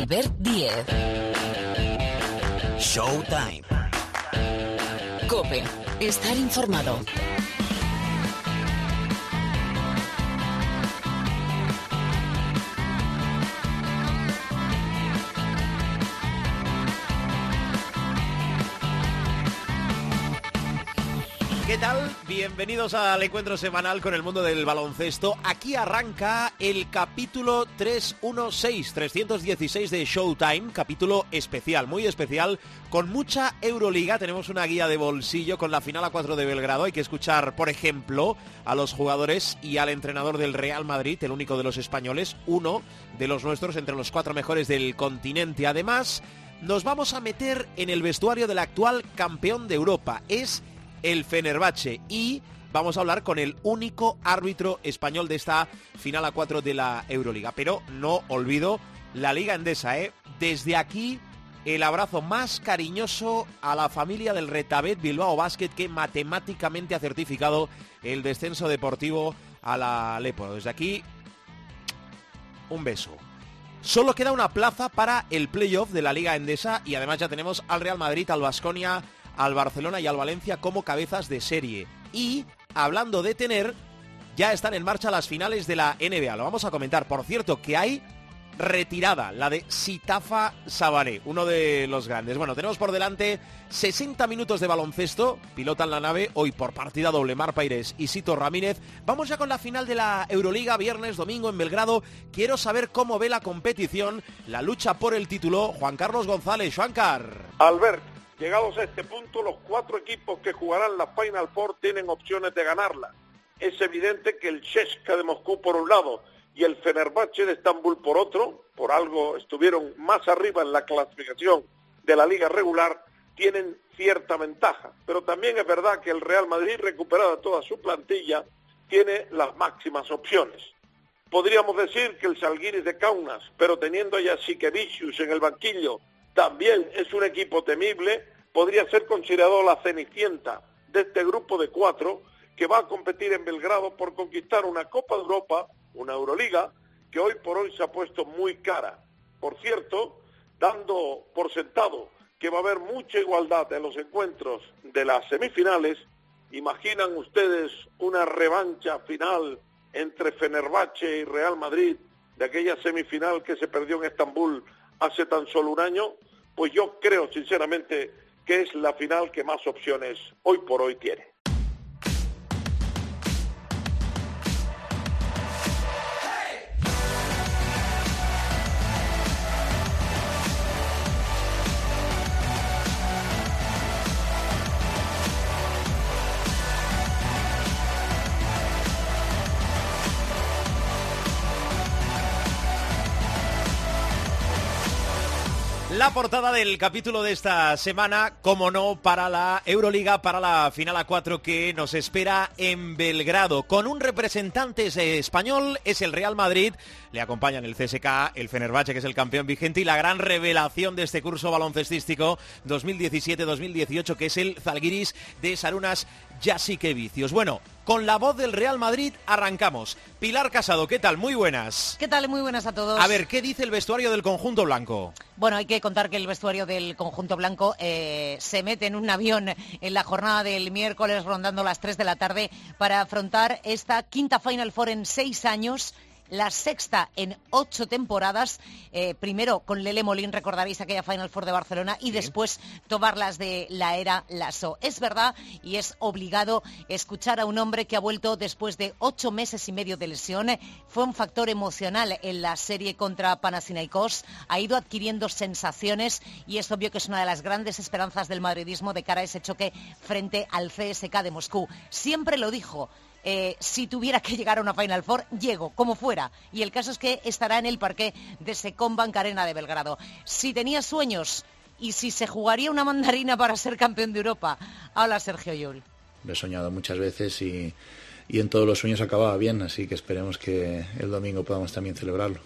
Albert Díez. Showtime. COPE. Estar informado. ¿Qué tal? Bienvenidos al encuentro semanal con el mundo del baloncesto. Aquí arranca el capítulo 316 de Showtime, capítulo especial, muy especial, con mucha Euroliga. Tenemos una guía de bolsillo con la final A4 de Belgrado. Hay que escuchar, por ejemplo, a los jugadores y al entrenador del Real Madrid, el único de los españoles, uno de los nuestros entre los 4 mejores del continente. Además, nos vamos a meter en el vestuario del actual campeón de Europa. Es el Fenerbahce, y vamos a hablar con el único árbitro español de esta final A4 de la Euroliga. Pero no olvido la Liga Endesa, Desde aquí, el abrazo más cariñoso a la familia del Retabet Bilbao Basket, que matemáticamente ha certificado el descenso deportivo a la Alepo. Desde aquí, un beso. Solo queda una plaza para el playoff de la Liga Endesa, y además ya tenemos al Real Madrid, al Baskonia, al Barcelona y al Valencia como cabezas de serie. Y, hablando de tener, ya están en marcha las finales de la NBA. Lo vamos a comentar. Por cierto, que hay retirada, la de Sitafa Sabané, uno de los grandes. Bueno, tenemos por delante 60 minutos de baloncesto. Pilotan la nave hoy por partida doble Mar Paires y Sito Ramírez. Vamos ya con la final de la Euroliga, viernes, domingo en Belgrado. Quiero saber cómo ve la competición, la lucha por el título. Juan Carlos González. Juancar. Albert, llegados a este punto, los 4 equipos que jugarán la Final Four tienen opciones de ganarla. Es evidente que el CSKA de Moscú por un lado y el Fenerbahce de Estambul por otro, por algo estuvieron más arriba en la clasificación de la liga regular, tienen cierta ventaja. Pero también es verdad que el Real Madrid, recuperada toda su plantilla, tiene las máximas opciones. Podríamos decir que el Žalgiris de Kaunas, pero teniendo ya Sikevicius en el banquillo, también es un equipo temible. Podría ser considerado la cenicienta de este grupo de 4 que va a competir en Belgrado por conquistar una Copa de Europa, una Euroliga, que hoy por hoy se ha puesto muy cara. Por cierto, dando por sentado que va a haber mucha igualdad en los encuentros de las semifinales, ¿imaginan ustedes una revancha final entre Fenerbahce y Real Madrid de aquella semifinal que se perdió en Estambul hace tan solo un año? Pues yo creo sinceramente que es la final que más opciones hoy por hoy tiene. La portada del capítulo de esta semana, como no, para la Euroliga, para la final A4 que nos espera en Belgrado. Con un representante español, es el Real Madrid. Le acompañan el CSKA, el Fenerbahce, que es el campeón vigente, y la gran revelación de este curso baloncestístico 2017-2018, que es el Žalgiris de Šarūnas Jasikevičius. Bueno, con la voz del Real Madrid arrancamos. Pilar Casado, ¿qué tal? Muy buenas. ¿Qué tal? Muy buenas a todos. A ver, ¿qué dice el vestuario del conjunto blanco? Bueno, hay que contar que el vestuario del conjunto blanco se mete en un avión en la jornada del miércoles rondando las 3 de la tarde para afrontar esta quinta Final Four en 6 años. La sexta en 8 temporadas, primero con Lele Molín, recordaréis aquella Final Four de Barcelona, y después tomar las de la era Lasso. Es verdad y es obligado escuchar a un hombre que ha vuelto después de 8 meses y medio de lesión. Fue un factor emocional en la serie contra Panathinaikos, ha ido adquiriendo sensaciones y es obvio que es una de las grandes esperanzas del madridismo de cara a ese choque frente al CSKA de Moscú. Siempre lo dijo. Si tuviera que llegar a una Final Four, llego, como fuera. Y el caso es que estará en el parqué de Secombank Arena de Belgrado. Si tenía sueños y si se jugaría una mandarina para ser campeón de Europa, habla Sergio Llull. Lo he soñado muchas veces y en todos los sueños acababa bien, así que esperemos que el domingo podamos también celebrarlo.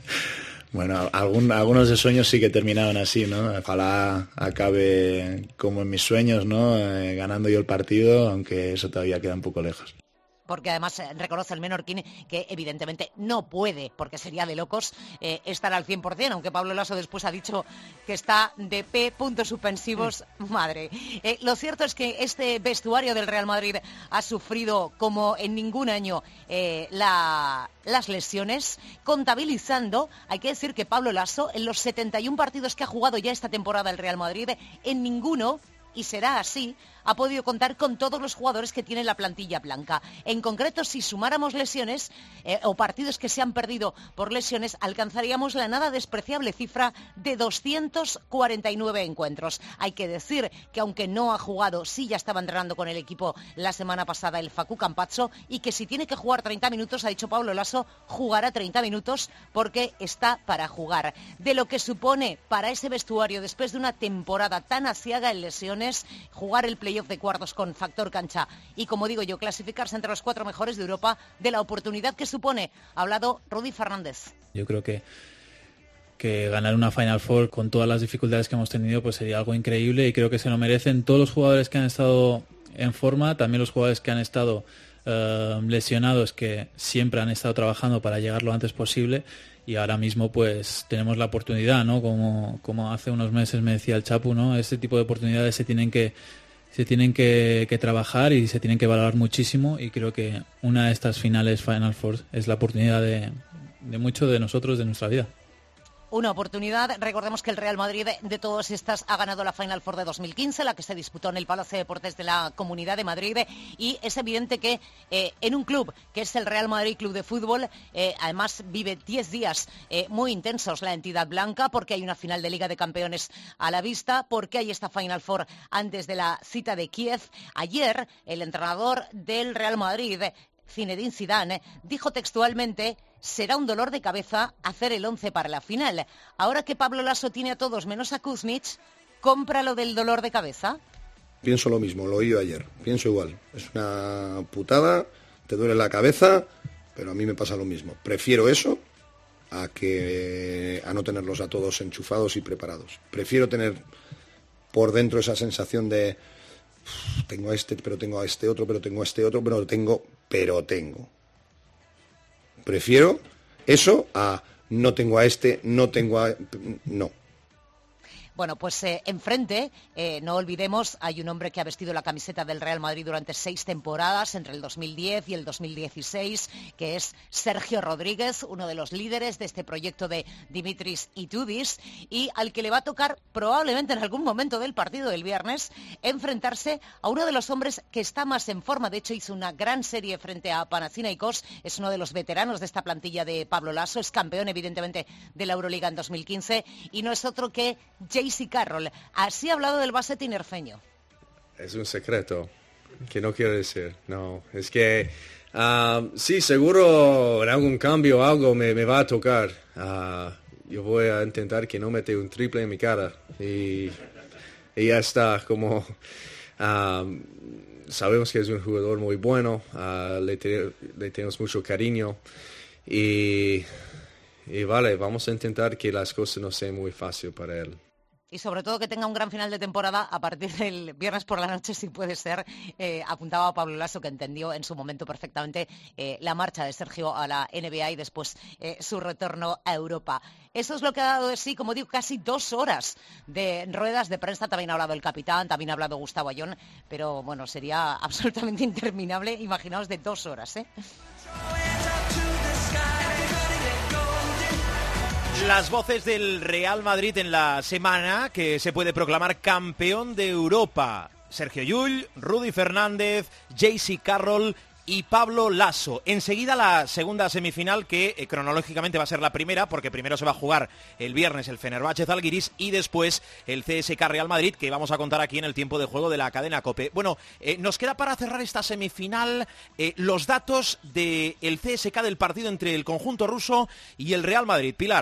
Bueno, algunos de sueños sí que terminaron así, ¿no? Ojalá acabe como en mis sueños, ¿no? Ganando yo el partido, aunque eso todavía queda un poco lejos. porque además reconoce el menorquín que evidentemente no puede, porque sería de locos, estar al 100%, aunque Pablo Laso después ha dicho que está de P, puntos suspensivos, madre. Lo cierto es que este vestuario del Real Madrid ha sufrido como en ningún año las lesiones, contabilizando, hay que decir que Pablo Laso, en los 71 partidos que ha jugado ya esta temporada el Real Madrid, en ninguno, y será así, ha podido contar con todos los jugadores que tiene la plantilla blanca. En concreto, si sumáramos lesiones o partidos que se han perdido por lesiones, alcanzaríamos la nada despreciable cifra de 249 encuentros. Hay que decir que aunque no ha jugado, sí ya estaba entrenando con el equipo la semana pasada el Facu Campazzo, y que si tiene que jugar 30 minutos, ha dicho Pablo Laso, jugará 30 minutos porque está para jugar. De lo que supone para ese vestuario, después de una temporada tan aciaga en lesiones, jugar el playoff de cuartos con factor cancha y, como digo yo, clasificarse entre los 4 mejores de Europa, de la oportunidad que supone. Ha hablado Rudy Fernández. Yo creo que ganar una Final Four con todas las dificultades que hemos tenido pues sería algo increíble, y creo que se lo merecen todos los jugadores que han estado en forma, también los jugadores que han estado lesionados, que siempre han estado trabajando para llegar lo antes posible, y ahora mismo pues tenemos la oportunidad, ¿no? Como hace unos meses me decía el Chapu, ¿no? Este tipo de oportunidades se tienen que trabajar y se tienen que valorar muchísimo, y creo que una de estas finales Final Four es la oportunidad de mucho de nosotros, de nuestra vida. Una oportunidad. Recordemos que el Real Madrid de todas estas ha ganado la Final Four de 2015, la que se disputó en el Palacio de Deportes de la Comunidad de Madrid, y es evidente que en un club que es el Real Madrid Club de Fútbol, además vive 10 días muy intensos la entidad blanca, porque hay una final de Liga de Campeones a la vista, porque hay esta Final Four antes de la cita de Kiev. Ayer el entrenador del Real Madrid, Zinedine Zidane, dijo textualmente: será un dolor de cabeza hacer el 11 para la final. Ahora que Pablo Laso tiene a todos menos a Kuzmic, ¿compra lo del dolor de cabeza? Pienso lo mismo, lo oí yo ayer, pienso igual. Es una putada, te duele la cabeza, pero a mí me pasa lo mismo. Prefiero eso a no tenerlos a todos enchufados y preparados. Prefiero tener por dentro esa sensación de tengo a este, pero tengo a este otro, pero tengo a este otro, pero tengo. Prefiero eso a no tengo a este, no. Bueno, pues enfrente, no olvidemos, hay un hombre que ha vestido la camiseta del Real Madrid durante 6 temporadas, entre el 2010 y el 2016, que es Sergio Rodríguez, uno de los líderes de este proyecto de Dimitris Itoudis, y al que le va a tocar probablemente en algún momento del partido del viernes enfrentarse a uno de los hombres que está más en forma. De hecho, hizo una gran serie frente a Panathinaikos, es uno de los veteranos de esta plantilla de Pablo Laso, es campeón evidentemente de la Euroliga en 2015, y no es otro que J.C. Carroll. Así ha hablado del base tinerfeño. Es un secreto que no quiero decir. No, es que sí, seguro en algún cambio algo me va a tocar. Yo voy a intentar que no mete un triple en mi cara y ya está. Como sabemos que es un jugador muy bueno, le tenemos mucho cariño y vale, vamos a intentar que las cosas no sean muy fáciles para él. Y sobre todo que tenga un gran final de temporada a partir del viernes por la noche, si puede ser. Apuntaba a Pablo Laso, que entendió en su momento perfectamente la marcha de Sergio a la NBA y después su retorno a Europa. Eso es lo que ha dado de sí, como digo, casi 2 horas de ruedas de prensa. También ha hablado el capitán, también ha hablado Gustavo Ayón, pero bueno, sería absolutamente interminable. Imaginaos de 2 horas, ¿eh? Las voces del Real Madrid en la semana que se puede proclamar campeón de Europa. Sergio Llull, Rudy Fernández, J.C. Carroll y Pablo Laso. Enseguida la segunda semifinal, que cronológicamente va a ser la primera, porque primero se va a jugar el viernes el Fenerbahce Zalgiris y después el CSK Real Madrid, que vamos a contar aquí en el tiempo de juego de la cadena COPE. Bueno, nos queda para cerrar esta semifinal los datos del CSK, del partido entre el conjunto ruso y el Real Madrid. Pilar.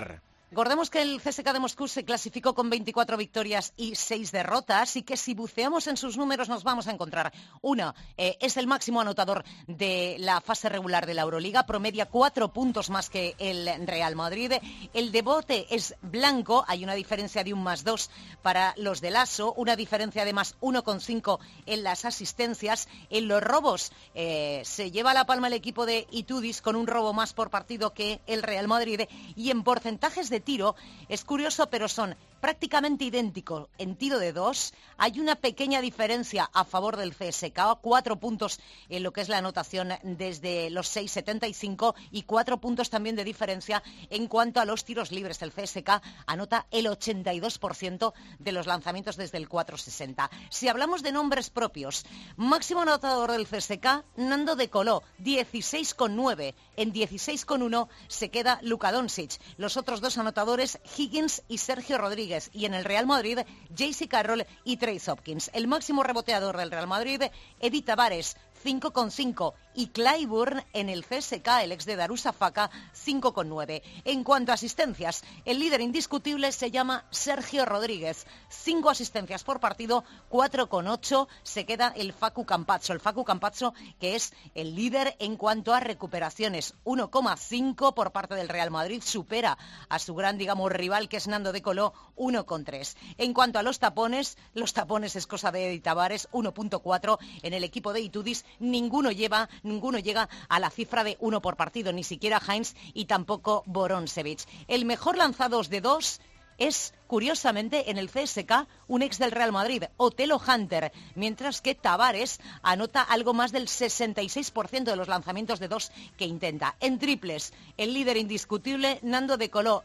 Recordemos que el CSKA de Moscú se clasificó con 24 victorias y 6 derrotas y que si buceamos en sus números nos vamos a encontrar. Una, es el máximo anotador de la fase regular de la Euroliga, promedia 4 puntos más que el Real Madrid. El de bote es blanco, hay una diferencia de un +2 para los de Lasso, una diferencia de +1,5 en las asistencias. En los robos se lleva la palma el equipo de Itudis con un robo más por partido que el Real Madrid, y en porcentajes de tiro es curioso, pero son prácticamente idénticos. En tiro de 2 hay una pequeña diferencia a favor del CSKA, 4 puntos en lo que es la anotación desde los 6,75 y 4 puntos también de diferencia en cuanto a los tiros libres. El CSKA anota el 82% de los lanzamientos desde el 4,60. Si hablamos de nombres propios, máximo anotador del CSKA, Nando De Colo, 16,9. En 16,1 se queda Luka Doncic. Los otros dos anotadores, Higgins y Sergio Rodríguez. Y en el Real Madrid, J.C. Carroll y Trace Hopkins. El máximo reboteador del Real Madrid, Eddie Tavares, 5,5, y Clyburn en el CSKA, el ex de Darusafaka, 5,9. En cuanto a asistencias, el líder indiscutible se llama Sergio Rodríguez, 5 asistencias por partido, 4,8, se queda el Facu Campazzo. El Facu Campazzo, que es el líder en cuanto a recuperaciones, 1,5 por parte del Real Madrid, supera a su gran, rival, que es Nando De Colo, 1,3. En cuanto a los tapones es cosa de Eddie Tavares, 1,4. En el equipo de Itudis ninguno llega a la cifra de 1 por partido, ni siquiera Heinz y tampoco Boroncevic. El mejor lanzados de 2 es, curiosamente, en el CSKA, un ex del Real Madrid, Otelo Hunter, mientras que Tavares anota algo más del 66% de los lanzamientos de 2 que intenta. En triples, el líder indiscutible, Nando De Colo,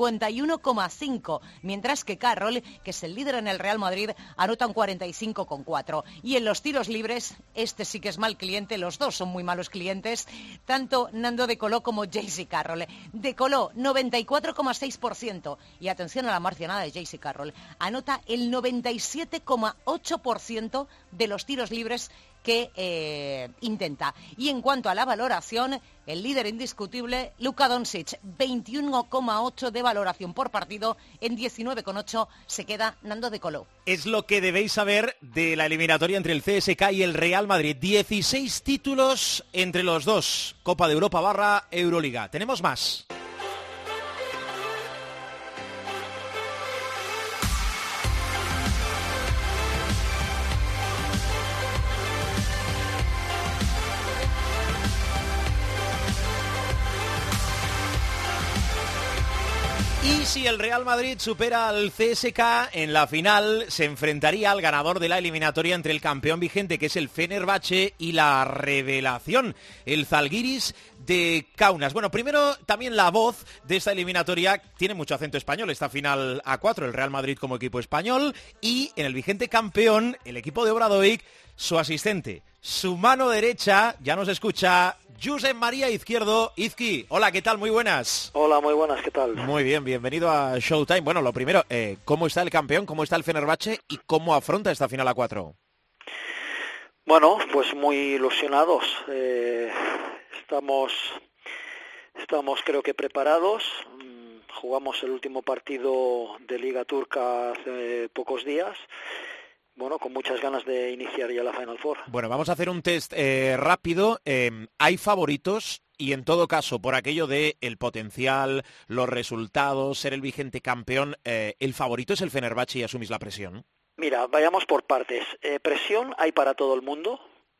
51,5, mientras que Carroll, que es el líder en el Real Madrid, anota un 45,4. Y en los tiros libres, este sí que es mal cliente, los dos son muy malos clientes, tanto Nando De Colo como J.C. Carroll. De Colo, 94,6%, y atención a la marcianada de J.C. Carroll, anota el 97,8% de los tiros libres que intenta. Y en cuanto a la valoración, el líder indiscutible, Luka Doncic, 21,8 de valoración por partido, en 19,8 se queda Nando De Colo. Es lo que debéis saber de la eliminatoria entre el CSKA y el Real Madrid. 16 títulos entre los dos, Copa de Europa / Euroliga. Tenemos más. Y si el Real Madrid supera al CSKA, en la final se enfrentaría al ganador de la eliminatoria entre el campeón vigente, que es el Fenerbahce, y la revelación, el Zalgiris de Kaunas. Bueno, primero también la voz de esta eliminatoria tiene mucho acento español, esta final A4, el Real Madrid como equipo español, y en el vigente campeón, el equipo de Obradovic, su asistente, su mano derecha, ya nos escucha Josep María Izquierdo. Izqui, hola, ¿qué tal? Muy buenas. Hola, muy buenas, ¿qué tal? Muy bien, bienvenido a Showtime. Bueno, lo primero, ¿cómo está el campeón, cómo está el Fenerbahce y cómo afronta esta final A4? Bueno, pues muy ilusionados. Estamos creo que preparados. Jugamos el último partido de Liga Turca hace pocos días. Bueno, con muchas ganas de iniciar ya la Final Four. Bueno, vamos a hacer un test rápido. ¿Hay favoritos? Y en todo caso, por aquello de el potencial, los resultados, ser el vigente campeón, ¿el favorito es el Fenerbahce y asumís la presión? Mira, vayamos por partes. Presión hay para todo el mundo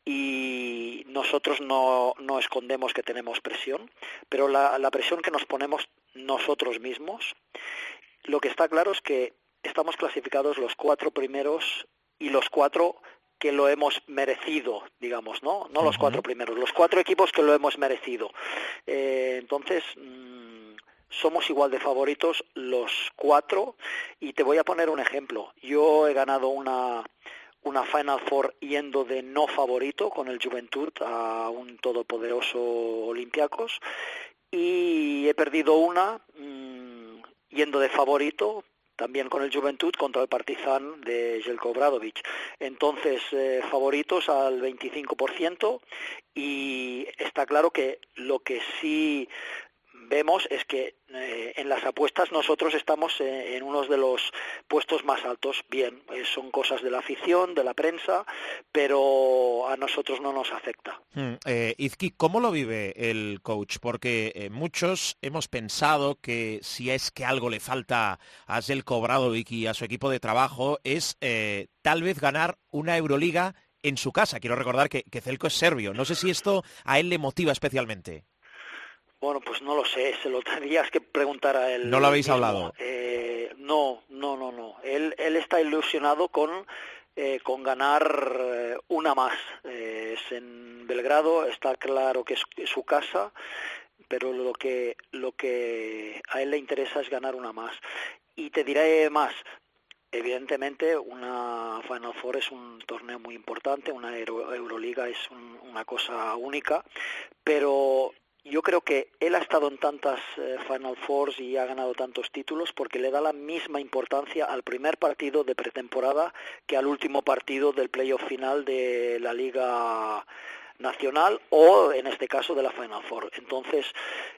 y nosotros no escondemos que tenemos presión, pero la presión que nos ponemos nosotros mismos, lo que está claro es que estamos clasificados los 4 primeros y los 4 que lo hemos merecido, digamos, ¿no? No los 4 primeros, los 4 equipos que lo hemos merecido. Entonces, somos igual de favoritos los 4, y te voy a poner un ejemplo. Yo he ganado una Final Four yendo de no favorito con el Juventud a un todopoderoso Olympiacos, y he perdido una yendo de favorito también con el Juventud contra el Partizan de Željko Obradović. Entonces, favoritos al 25%, y está claro que lo que sí vemos es que en las apuestas nosotros estamos en unos de los puestos más altos. Bien, son cosas de la afición, de la prensa, pero a nosotros no nos afecta. Izki, ¿cómo lo vive el coach? Porque muchos hemos pensado que si es que algo le falta a Željko Obradović y a su equipo de trabajo es tal vez ganar una Euroliga en su casa. Quiero recordar que Željko es serbio. No sé si esto a él le motiva especialmente. Bueno, pues no lo sé, se lo tendrías que preguntar a él. ¿No lo habéis hablado? No. Él está ilusionado con ganar una más. Es en Belgrado, está claro que es su casa, pero lo que a él le interesa es ganar una más. Y te diré más. Evidentemente, una Final Four es un torneo muy importante, una Euroliga es una cosa única, pero yo creo que él ha estado en tantas Final Fours y ha ganado tantos títulos porque le da la misma importancia al primer partido de pretemporada que al último partido del playoff final de la Liga Nacional o, en este caso, de la Final Four. Entonces,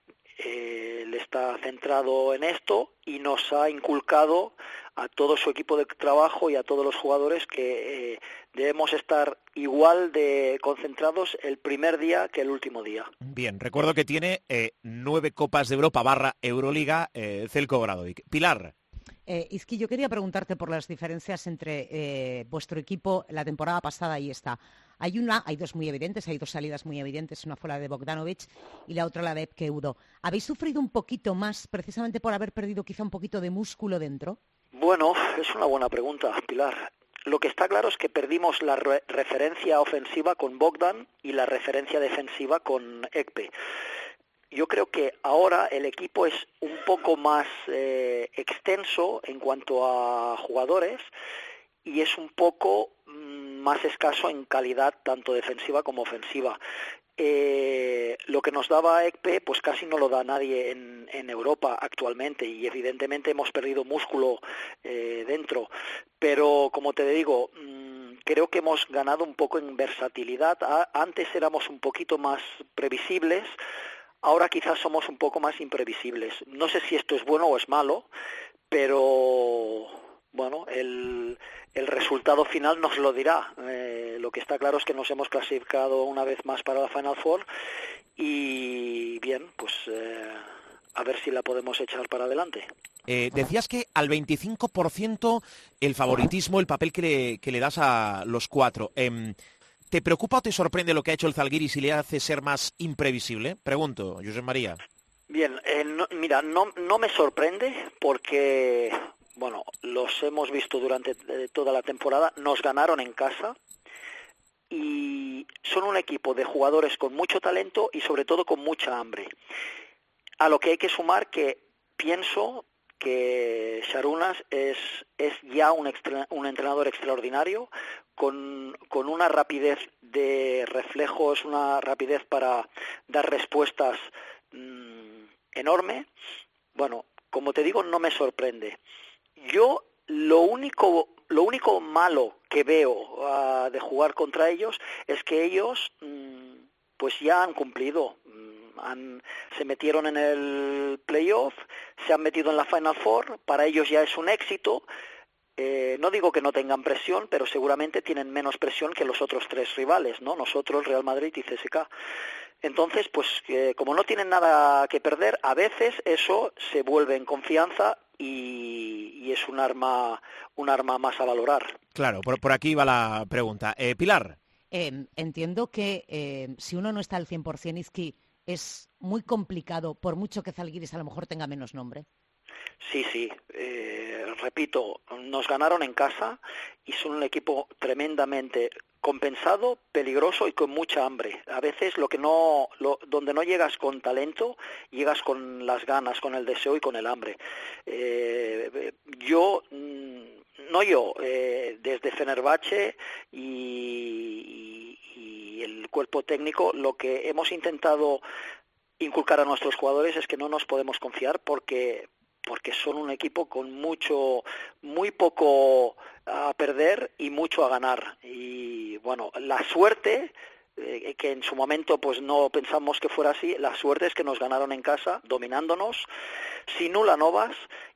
él está centrado en esto y nos ha inculcado a todo su equipo de trabajo y a todos los jugadores que debemos estar igual de concentrados el primer día que el último día. Bien, recuerdo que tiene 9 Copas de Europa / Euroliga Željko Obradović. Pilar. Izki, yo quería preguntarte por las diferencias entre vuestro equipo la temporada pasada y esta. Hay dos muy evidentes, hay dos salidas muy evidentes, una fue la de Bogdanović y la otra la de Epke Udoh. ¿Habéis sufrido un poquito más precisamente por haber perdido quizá un poquito de músculo dentro? Bueno, es una buena pregunta, Pilar. Lo que está claro es que perdimos la referencia ofensiva con Bogdan y la referencia defensiva con Ekpe. Yo creo que ahora el equipo es un poco más extenso en cuanto a jugadores y es un poco más escaso en calidad tanto defensiva como ofensiva. Lo que nos daba Ekpe pues casi no lo da nadie en Europa actualmente y evidentemente hemos perdido músculo dentro, pero como te digo, creo que hemos ganado un poco en versatilidad. Antes éramos un poquito más previsibles, ahora quizás somos un poco más imprevisibles. No sé si esto es bueno o es malo, pero bueno, el resultado final nos lo dirá. Lo que está claro es que nos hemos clasificado una vez más para la Final Four y bien, pues a ver si la podemos echar para adelante. Decías que al 25% el favoritismo, el papel que le das a los cuatro. ¿Te preocupa o te sorprende lo que ha hecho el Zalgiris y le hace ser más imprevisible? Pregunto, Josep María. Bien, mira, no me sorprende porque, bueno, los hemos visto durante toda la temporada, nos ganaron en casa y son un equipo de jugadores con mucho talento y sobre todo con mucha hambre. A lo que hay que sumar que pienso que Sarunas es ya un entrenador extraordinario, con una rapidez de reflejos, una rapidez para dar respuestas enorme. Bueno, como te digo, no me sorprende. Yo lo único malo que veo de jugar contra ellos es que ellos pues ya han cumplido. Se metieron en el playoff, se han metido en la Final Four, para ellos ya es un éxito. No digo que no tengan presión, pero seguramente tienen menos presión que los otros tres rivales, ¿no? Nosotros, Real Madrid y CSKA. Entonces, pues como no tienen nada que perder, a veces eso se vuelve en confianza y es un arma más a valorar. Claro, por aquí va la pregunta. Pilar. Entiendo que si uno no está al 100%, Izki, es muy complicado, por mucho que Zalgiris a lo mejor tenga menos nombre. Sí. Repito, nos ganaron en casa y son un equipo tremendamente compensado, peligroso y con mucha hambre. A veces donde no llegas con talento, llegas con las ganas, con el deseo y con el hambre. Desde Fenerbahce y el cuerpo técnico, lo que hemos intentado inculcar a nuestros jugadores es que no nos podemos confiar porque son un equipo con muy poco a perder y mucho a ganar. Y bueno, la suerte que en su momento pues no pensamos que fuera así. La suerte es que nos ganaron en casa, dominándonos, sin Ulanovas,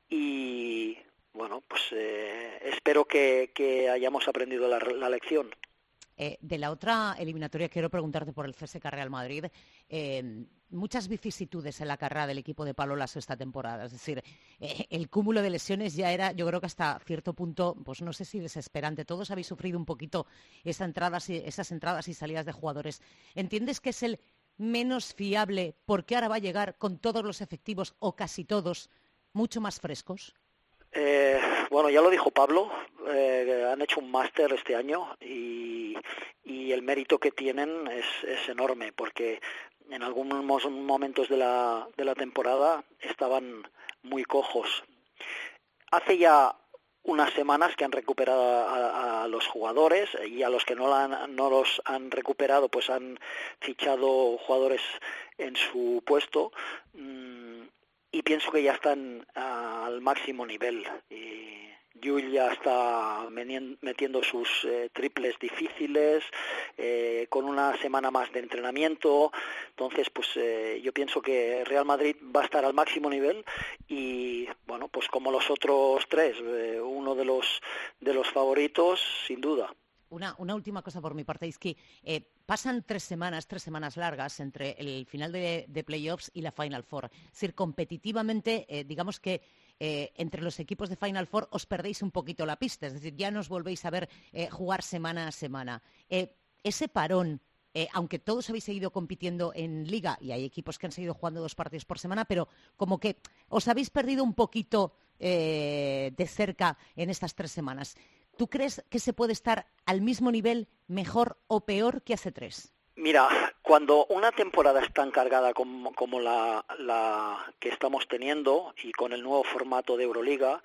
y bueno, pues espero que hayamos aprendido la lección. De la otra eliminatoria quiero preguntarte por el CSKA Real Madrid. Muchas vicisitudes en la carrera del equipo de Pablo Laso esta temporada. Es decir, el cúmulo de lesiones ya era, yo creo que hasta cierto punto, pues no sé si desesperante. Todos habéis sufrido un poquito esas entradas y salidas de jugadores. ¿Entiendes que es el menos fiable porque ahora va a llegar con todos los efectivos o casi todos mucho más frescos? Bueno, ya lo dijo Pablo, han hecho un máster este año y el mérito que tienen es enorme, porque en algunos momentos de la temporada estaban muy cojos. Hace ya unas semanas que han recuperado a los jugadores, y a los que no los han recuperado pues han fichado jugadores en su puesto, y pienso que ya están al máximo nivel. Y Yul ya está metiendo sus triples difíciles, con una semana más de entrenamiento. Entonces, pues yo pienso que Real Madrid va a estar al máximo nivel y, bueno, pues como los otros tres, uno de los favoritos, sin duda. Una última cosa por mi parte, es que pasan 3 semanas largas entre el final de playoffs y la Final Four. Es decir, competitivamente, digamos que entre los equipos de Final Four os perdéis un poquito la pista, es decir, ya no os volvéis a ver jugar semana a semana. Ese parón, aunque todos habéis seguido compitiendo en Liga, y hay equipos que han seguido jugando 2 partidos por semana, pero como que os habéis perdido un poquito de cerca en estas 3 semanas. ¿Tú crees que se puede estar al mismo nivel, mejor o peor que hace 3? Mira, cuando una temporada es tan cargada como la que estamos teniendo, y con el nuevo formato de Euroliga,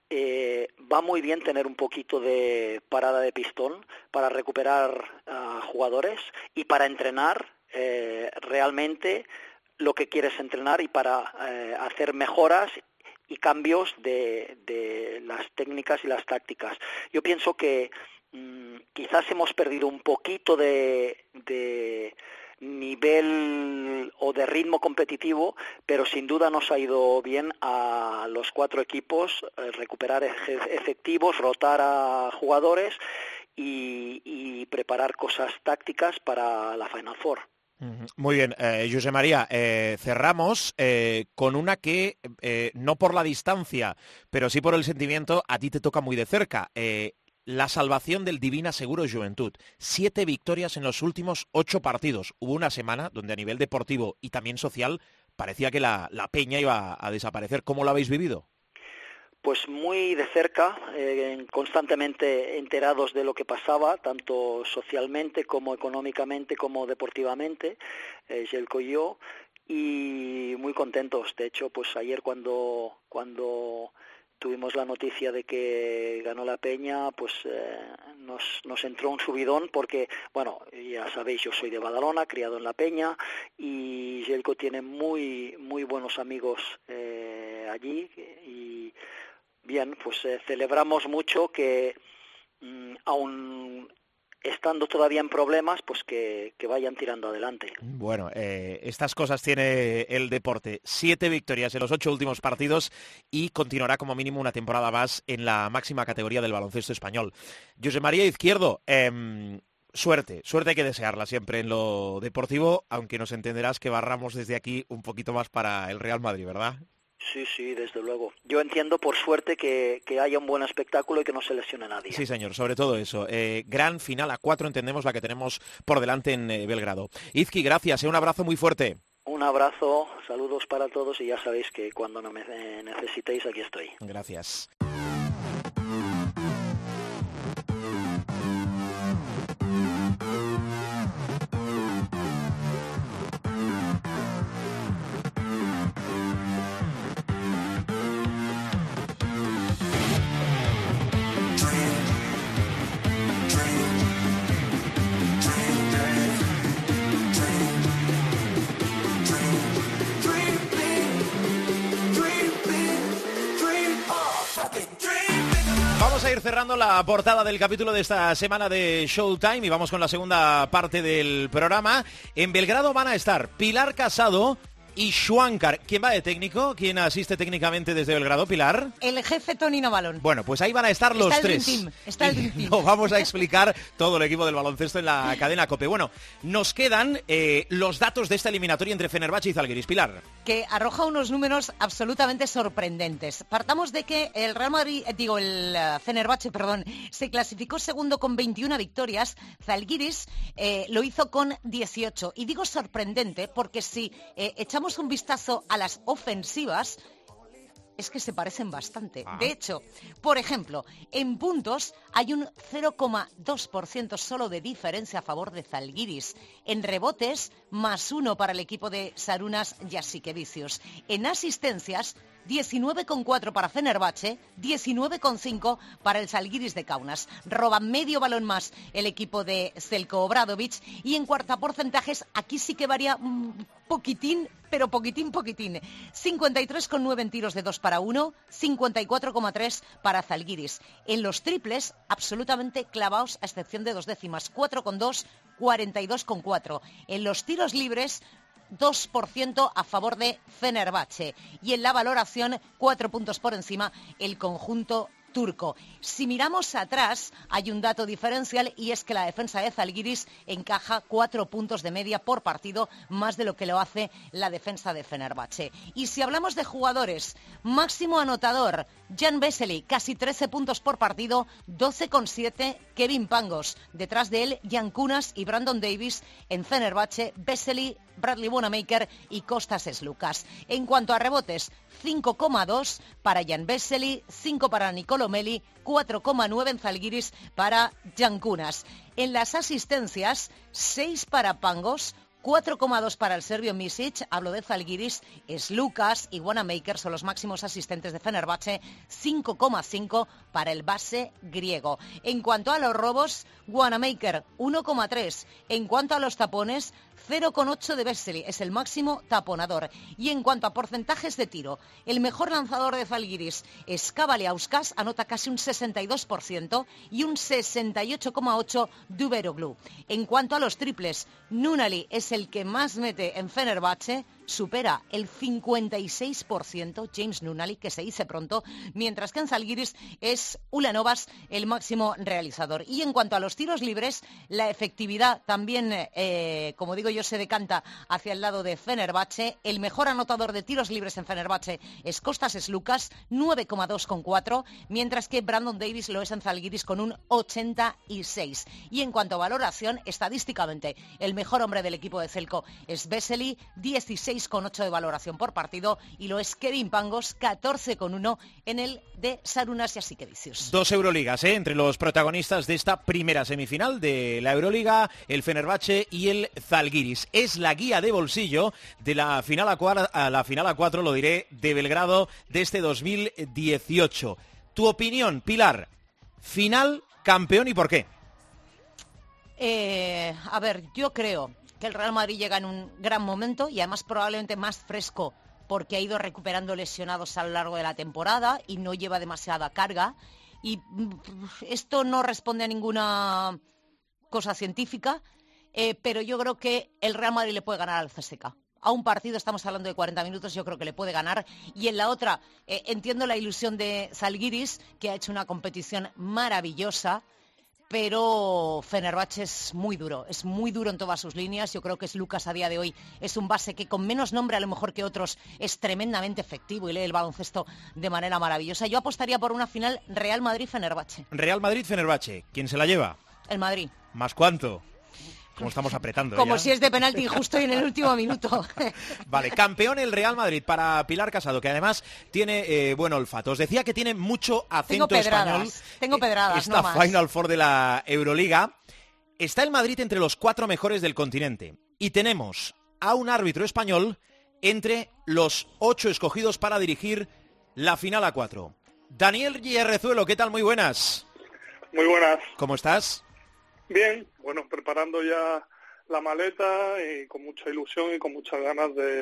va muy bien tener un poquito de parada de pistón para recuperar jugadores y para entrenar realmente lo que quieres entrenar, y para hacer mejoras y cambios de las técnicas y las tácticas. Yo pienso que quizás hemos perdido un poquito de nivel o de ritmo competitivo, pero sin duda nos ha ido bien a los 4 equipos recuperar efectivos, rotar a jugadores y preparar cosas tácticas para la Final Four. Muy bien, José María, cerramos con una que, no por la distancia, pero sí por el sentimiento, a ti te toca muy de cerca. La salvación del Divina Seguro Juventud. 7 victorias en los últimos 8 partidos. Hubo una semana donde a nivel deportivo y también social parecía que la peña iba a desaparecer. ¿Cómo lo habéis vivido? Pues muy de cerca, constantemente enterados de lo que pasaba, tanto socialmente como económicamente como deportivamente, Jelko y yo, y muy contentos. De hecho, pues ayer cuando tuvimos la noticia de que ganó la Peña, pues nos entró un subidón, porque, bueno, ya sabéis, yo soy de Badalona, criado en la Peña, y Jelko tiene muy buenos amigos allí, y bien, pues celebramos mucho que aún estando todavía en problemas, pues que vayan tirando adelante. Bueno, estas cosas tiene el deporte. 7 victorias en los 8 últimos partidos y continuará como mínimo una temporada más en la máxima categoría del baloncesto español. José María Izquierdo, suerte hay que desearla siempre en lo deportivo, aunque nos entenderás que barramos desde aquí un poquito más para el Real Madrid, ¿verdad? Sí, desde luego. Yo entiendo, por suerte, que haya un buen espectáculo y que no se lesione a nadie. Sí, señor, sobre todo eso. Gran final a 4, entendemos la que tenemos por delante en Belgrado. Izqui, gracias, un abrazo muy fuerte. Un abrazo, saludos para todos, y ya sabéis que cuando me necesitéis, aquí estoy. Gracias. Fuck it. ir cerrando la portada del capítulo de esta semana de Showtime y vamos con la segunda parte del programa. En Belgrado van a estar Pilar Casado y Schwankar. ¿Quién va de técnico? ¿Quién asiste técnicamente desde Belgrado, Pilar? El jefe Tonino Balón. Bueno, pues ahí van a estar los tres. Está el Dream Team. Nos vamos a explicar todo el equipo del baloncesto en la cadena COPE. Bueno, nos quedan los datos de esta eliminatoria entre Fenerbahce y Zalgiris. Pilar. Que arroja unos números absolutamente sorprendentes. Partamos de que el Fenerbahce, se clasificó segundo con 21 victorias. Zalgiris lo hizo con 18. Y digo sorprendente porque si echamos un vistazo a las ofensivas, es que se parecen bastante. De hecho, por ejemplo, en puntos hay un 0,2% solo de diferencia a favor de Zalgiris. En rebotes, +1 para el equipo de Sarunas Jasikevičius. En asistencias, 19,4 para Fenerbahce, 19,5 para el Zalgiris de Kaunas. Roba medio balón más el equipo de Zeljko Obradovic. Y en cuanto a porcentajes, aquí sí que varía un poquitín, pero poquitín. 53,9 en tiros de 2 para 1, 54,3 para Zalgiris. En los triples, absolutamente clavados, a excepción de 2 décimas, 4,2, 42,4. En los tiros libres, 2% a favor de Fenerbahce. Y en la valoración, 4 puntos por encima el conjunto turco. Si miramos atrás, hay un dato diferencial y es que la defensa de Zalgiris encaja 4 puntos de media por partido, más de lo que lo hace la defensa de Fenerbahce. Y si hablamos de jugadores, máximo anotador, Jan Vesely, casi 13 puntos por partido, 12,7 Kevin Pangos. Detrás de él, Yankunas y Brandon Davis. En Fenerbahce, Vesely, Bradley Wanamaker y Kostas Sloukas. En cuanto a rebotes, 5,2 para Jan Vesely, 5 para Nicolo Meli, 4,9 en Zalgiris para Yankunas. En las asistencias, 6 para Pangos, 4,2 para el serbio Misic, hablo de Zalgiris, Sloukas y Wanamaker son los máximos asistentes de Fenerbahce, 5,5 para el base griego. En cuanto a los robos, Wanamaker 1,3. En cuanto a los tapones, 0,8 de Vesely, es el máximo taponador. Y en cuanto a porcentajes de tiro, el mejor lanzador de Zalgiris es Kavaliauskas, anota casi un 62% y un 68,8 Duveroglu. En cuanto a los triples, Nunali es el que más mete en Fenerbahce, supera el 56%, James Nunali, que se dice pronto, mientras que en Zalgiris es Ulanovas el máximo realizador. Y en cuanto a los tiros libres, la efectividad también, como digo yo, se decanta hacia el lado de Fenerbahce. El mejor anotador de tiros libres en Fenerbahce es Kostas Sloukas, 9,2 con 4, mientras que Brandon Davis lo es en Zalgiris con un 86. Y en cuanto a valoración, estadísticamente, el mejor hombre del equipo de Zeljko es Vesely, 16,8 de valoración por partido, y lo es Kevin Pangos, 14,1 en el de Sarunas Jasikevičius. 2 Euroligas, entre los protagonistas de esta primera semifinal de la Euroliga, el Fenerbahce y el Zalgiris. Es la guía de bolsillo de la final a 4, lo diré, de Belgrado de este 2018. Tu opinión, Pilar, final, campeón y por qué. A ver, yo creo que el Real Madrid llega en un gran momento y además probablemente más fresco porque ha ido recuperando lesionados a lo largo de la temporada y no lleva demasiada carga. Y esto no responde a ninguna cosa científica, pero yo creo que el Real Madrid le puede ganar al CSKA. A un partido, estamos hablando de 40 minutos, yo creo que le puede ganar. Y en la otra, entiendo la ilusión de Zalgiris, que ha hecho una competición maravillosa, pero Fenerbahce es muy duro en todas sus líneas. Yo creo que Sloukas a día de hoy es un base que con menos nombre a lo mejor que otros es tremendamente efectivo y lee el baloncesto de manera maravillosa. Yo apostaría por una final Real Madrid-Fenerbahce. Real Madrid-Fenerbahce, ¿quién se la lleva? El Madrid. ¿Más cuánto? Como estamos apretando. Como ya. si es de penalti justo y en el último minuto. Vale, campeón el Real Madrid para Pilar Casado, que además tiene buen olfato. Os decía que tiene mucho acento español. Tengo pedradas, esta no más. Final Four de la Euroliga. Está el Madrid entre los 4 mejores del continente. Y tenemos a un árbitro español entre los 8 escogidos para dirigir la final a 4. Daniel Guerrezuelo, ¿qué tal? Muy buenas. Muy buenas. ¿Cómo estás? Bien, bueno, preparando ya la maleta y con mucha ilusión y con muchas ganas de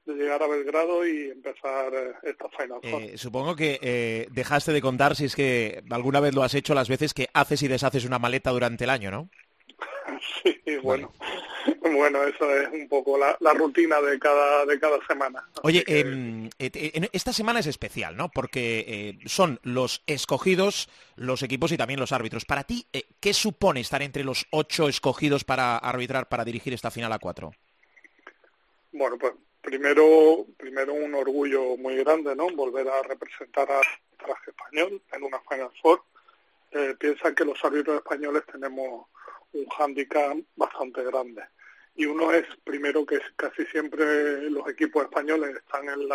llegar a Belgrado y empezar esta Final Four. Supongo que dejaste de contar, si es que alguna vez lo has hecho, las veces que haces y deshaces una maleta durante el año, ¿no? Sí, bueno, eso es un poco la rutina de cada semana. Oye, esta semana es especial, ¿no? Porque son los escogidos, los equipos y también los árbitros. Para ti, ¿qué supone estar entre los 8 escogidos para arbitrar, para dirigir esta final A4? Bueno, pues primero un orgullo muy grande, ¿no? Volver a representar al arbitraje español en una Final Four. Piensa que los árbitros españoles tenemos un hándicap bastante grande. Y uno es, primero, que casi siempre los equipos españoles están en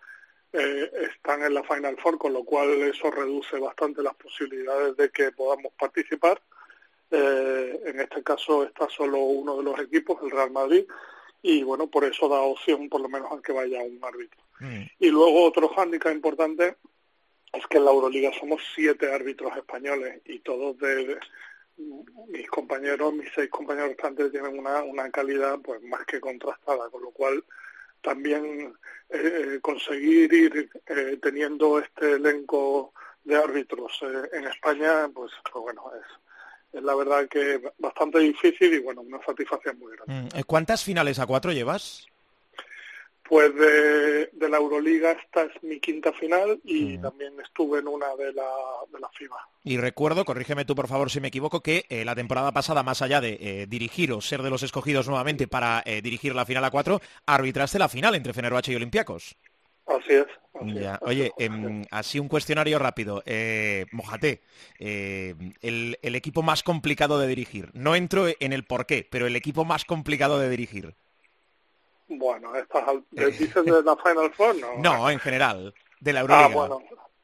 la Final Four, con lo cual eso reduce bastante las posibilidades de que podamos participar. En este caso está solo uno de los equipos, el Real Madrid, y bueno, por eso da opción por lo menos a que vaya un árbitro. Y luego otro hándicap importante es que en la Euroliga somos 7 árbitros españoles y todos mis 6 compañeros restantes tienen una calidad pues más que contrastada, con lo cual también conseguir ir teniendo este elenco de árbitros en España, pues bueno, es la verdad que bastante difícil y bueno, una satisfacción muy grande. ¿Cuántas finales A4 llevas? Pues de la Euroliga esta es mi 5ª final y también estuve en una de la FIBA. Y recuerdo, corrígeme tú por favor si me equivoco, que la temporada pasada, más allá de dirigir o ser de los escogidos nuevamente para dirigir la final A4, arbitraste la final entre Fenerbahce y Olympiacos. Así es. Ya. Oye, así un cuestionario rápido. Mójate, el equipo más complicado de dirigir. No entro en el porqué, pero el equipo más complicado de dirigir. Bueno, ¿dices de la Final Four? No, en general, de la Euroliga.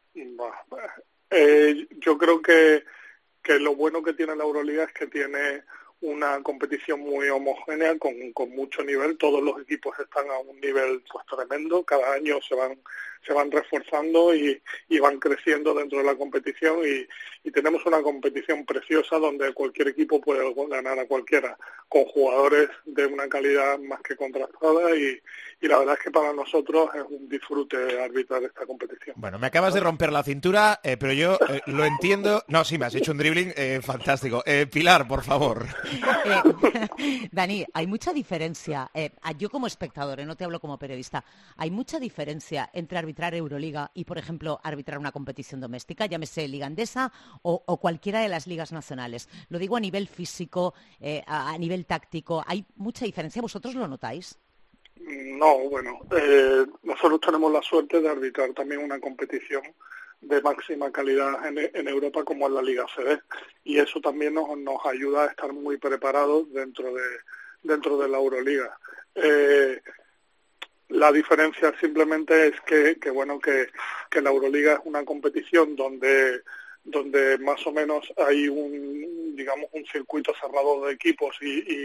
Yo creo que lo bueno que tiene la Euroliga es que tiene una competición muy homogénea con mucho nivel. Todos los equipos están a un nivel pues tremendo. Cada año se van reforzando y van creciendo dentro de la competición y tenemos una competición preciosa donde cualquier equipo puede ganar a cualquiera, con jugadores de una calidad más que contrastada y la verdad es que para nosotros es un disfrute arbitrar esta competición. Bueno, me acabas de romper la cintura, pero yo lo entiendo. No, sí, me has hecho un dribbling fantástico. Pilar, por favor. Dani, hay mucha diferencia, yo como espectador, no te hablo como periodista, hay mucha diferencia entre arbitrar Euroliga y, por ejemplo, arbitrar una competición doméstica, llámese Liga Endesa o cualquiera de las ligas nacionales. Lo digo a nivel físico, a nivel táctico, ¿hay mucha diferencia? ¿Vosotros lo notáis? No, bueno, nosotros tenemos la suerte de arbitrar también una competición de máxima calidad en Europa como es la Liga ACB y eso también nos ayuda a estar muy preparados dentro de la Euroliga. La diferencia simplemente es que la Euroliga es una competición donde más o menos hay un circuito cerrado de equipos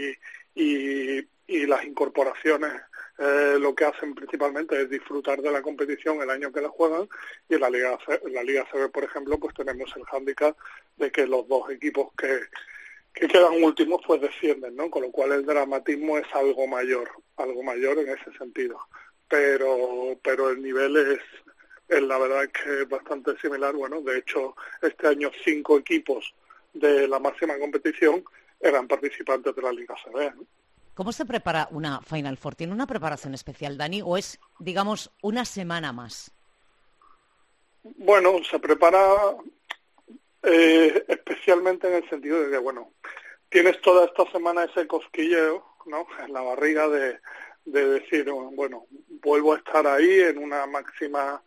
y las incorporaciones lo que hacen principalmente es disfrutar de la competición el año que la juegan y en la Liga ACB, por ejemplo, pues tenemos el hándicap de que los 2 equipos que quedan últimos pues descienden, ¿no? Con lo cual el dramatismo es algo mayor en ese sentido. Pero el nivel es la verdad que es bastante similar. Bueno, de hecho, este año 5 equipos de la máxima competición eran participantes de la Liga ACB, ¿no? ¿Cómo se prepara una Final Four? ¿Tiene una preparación especial, Dani, o es, digamos, una semana más? Bueno, se prepara especialmente en el sentido de que, bueno, tienes toda esta semana ese cosquilleo, ¿no?, en la barriga de decir, bueno, vuelvo a estar ahí en una máxima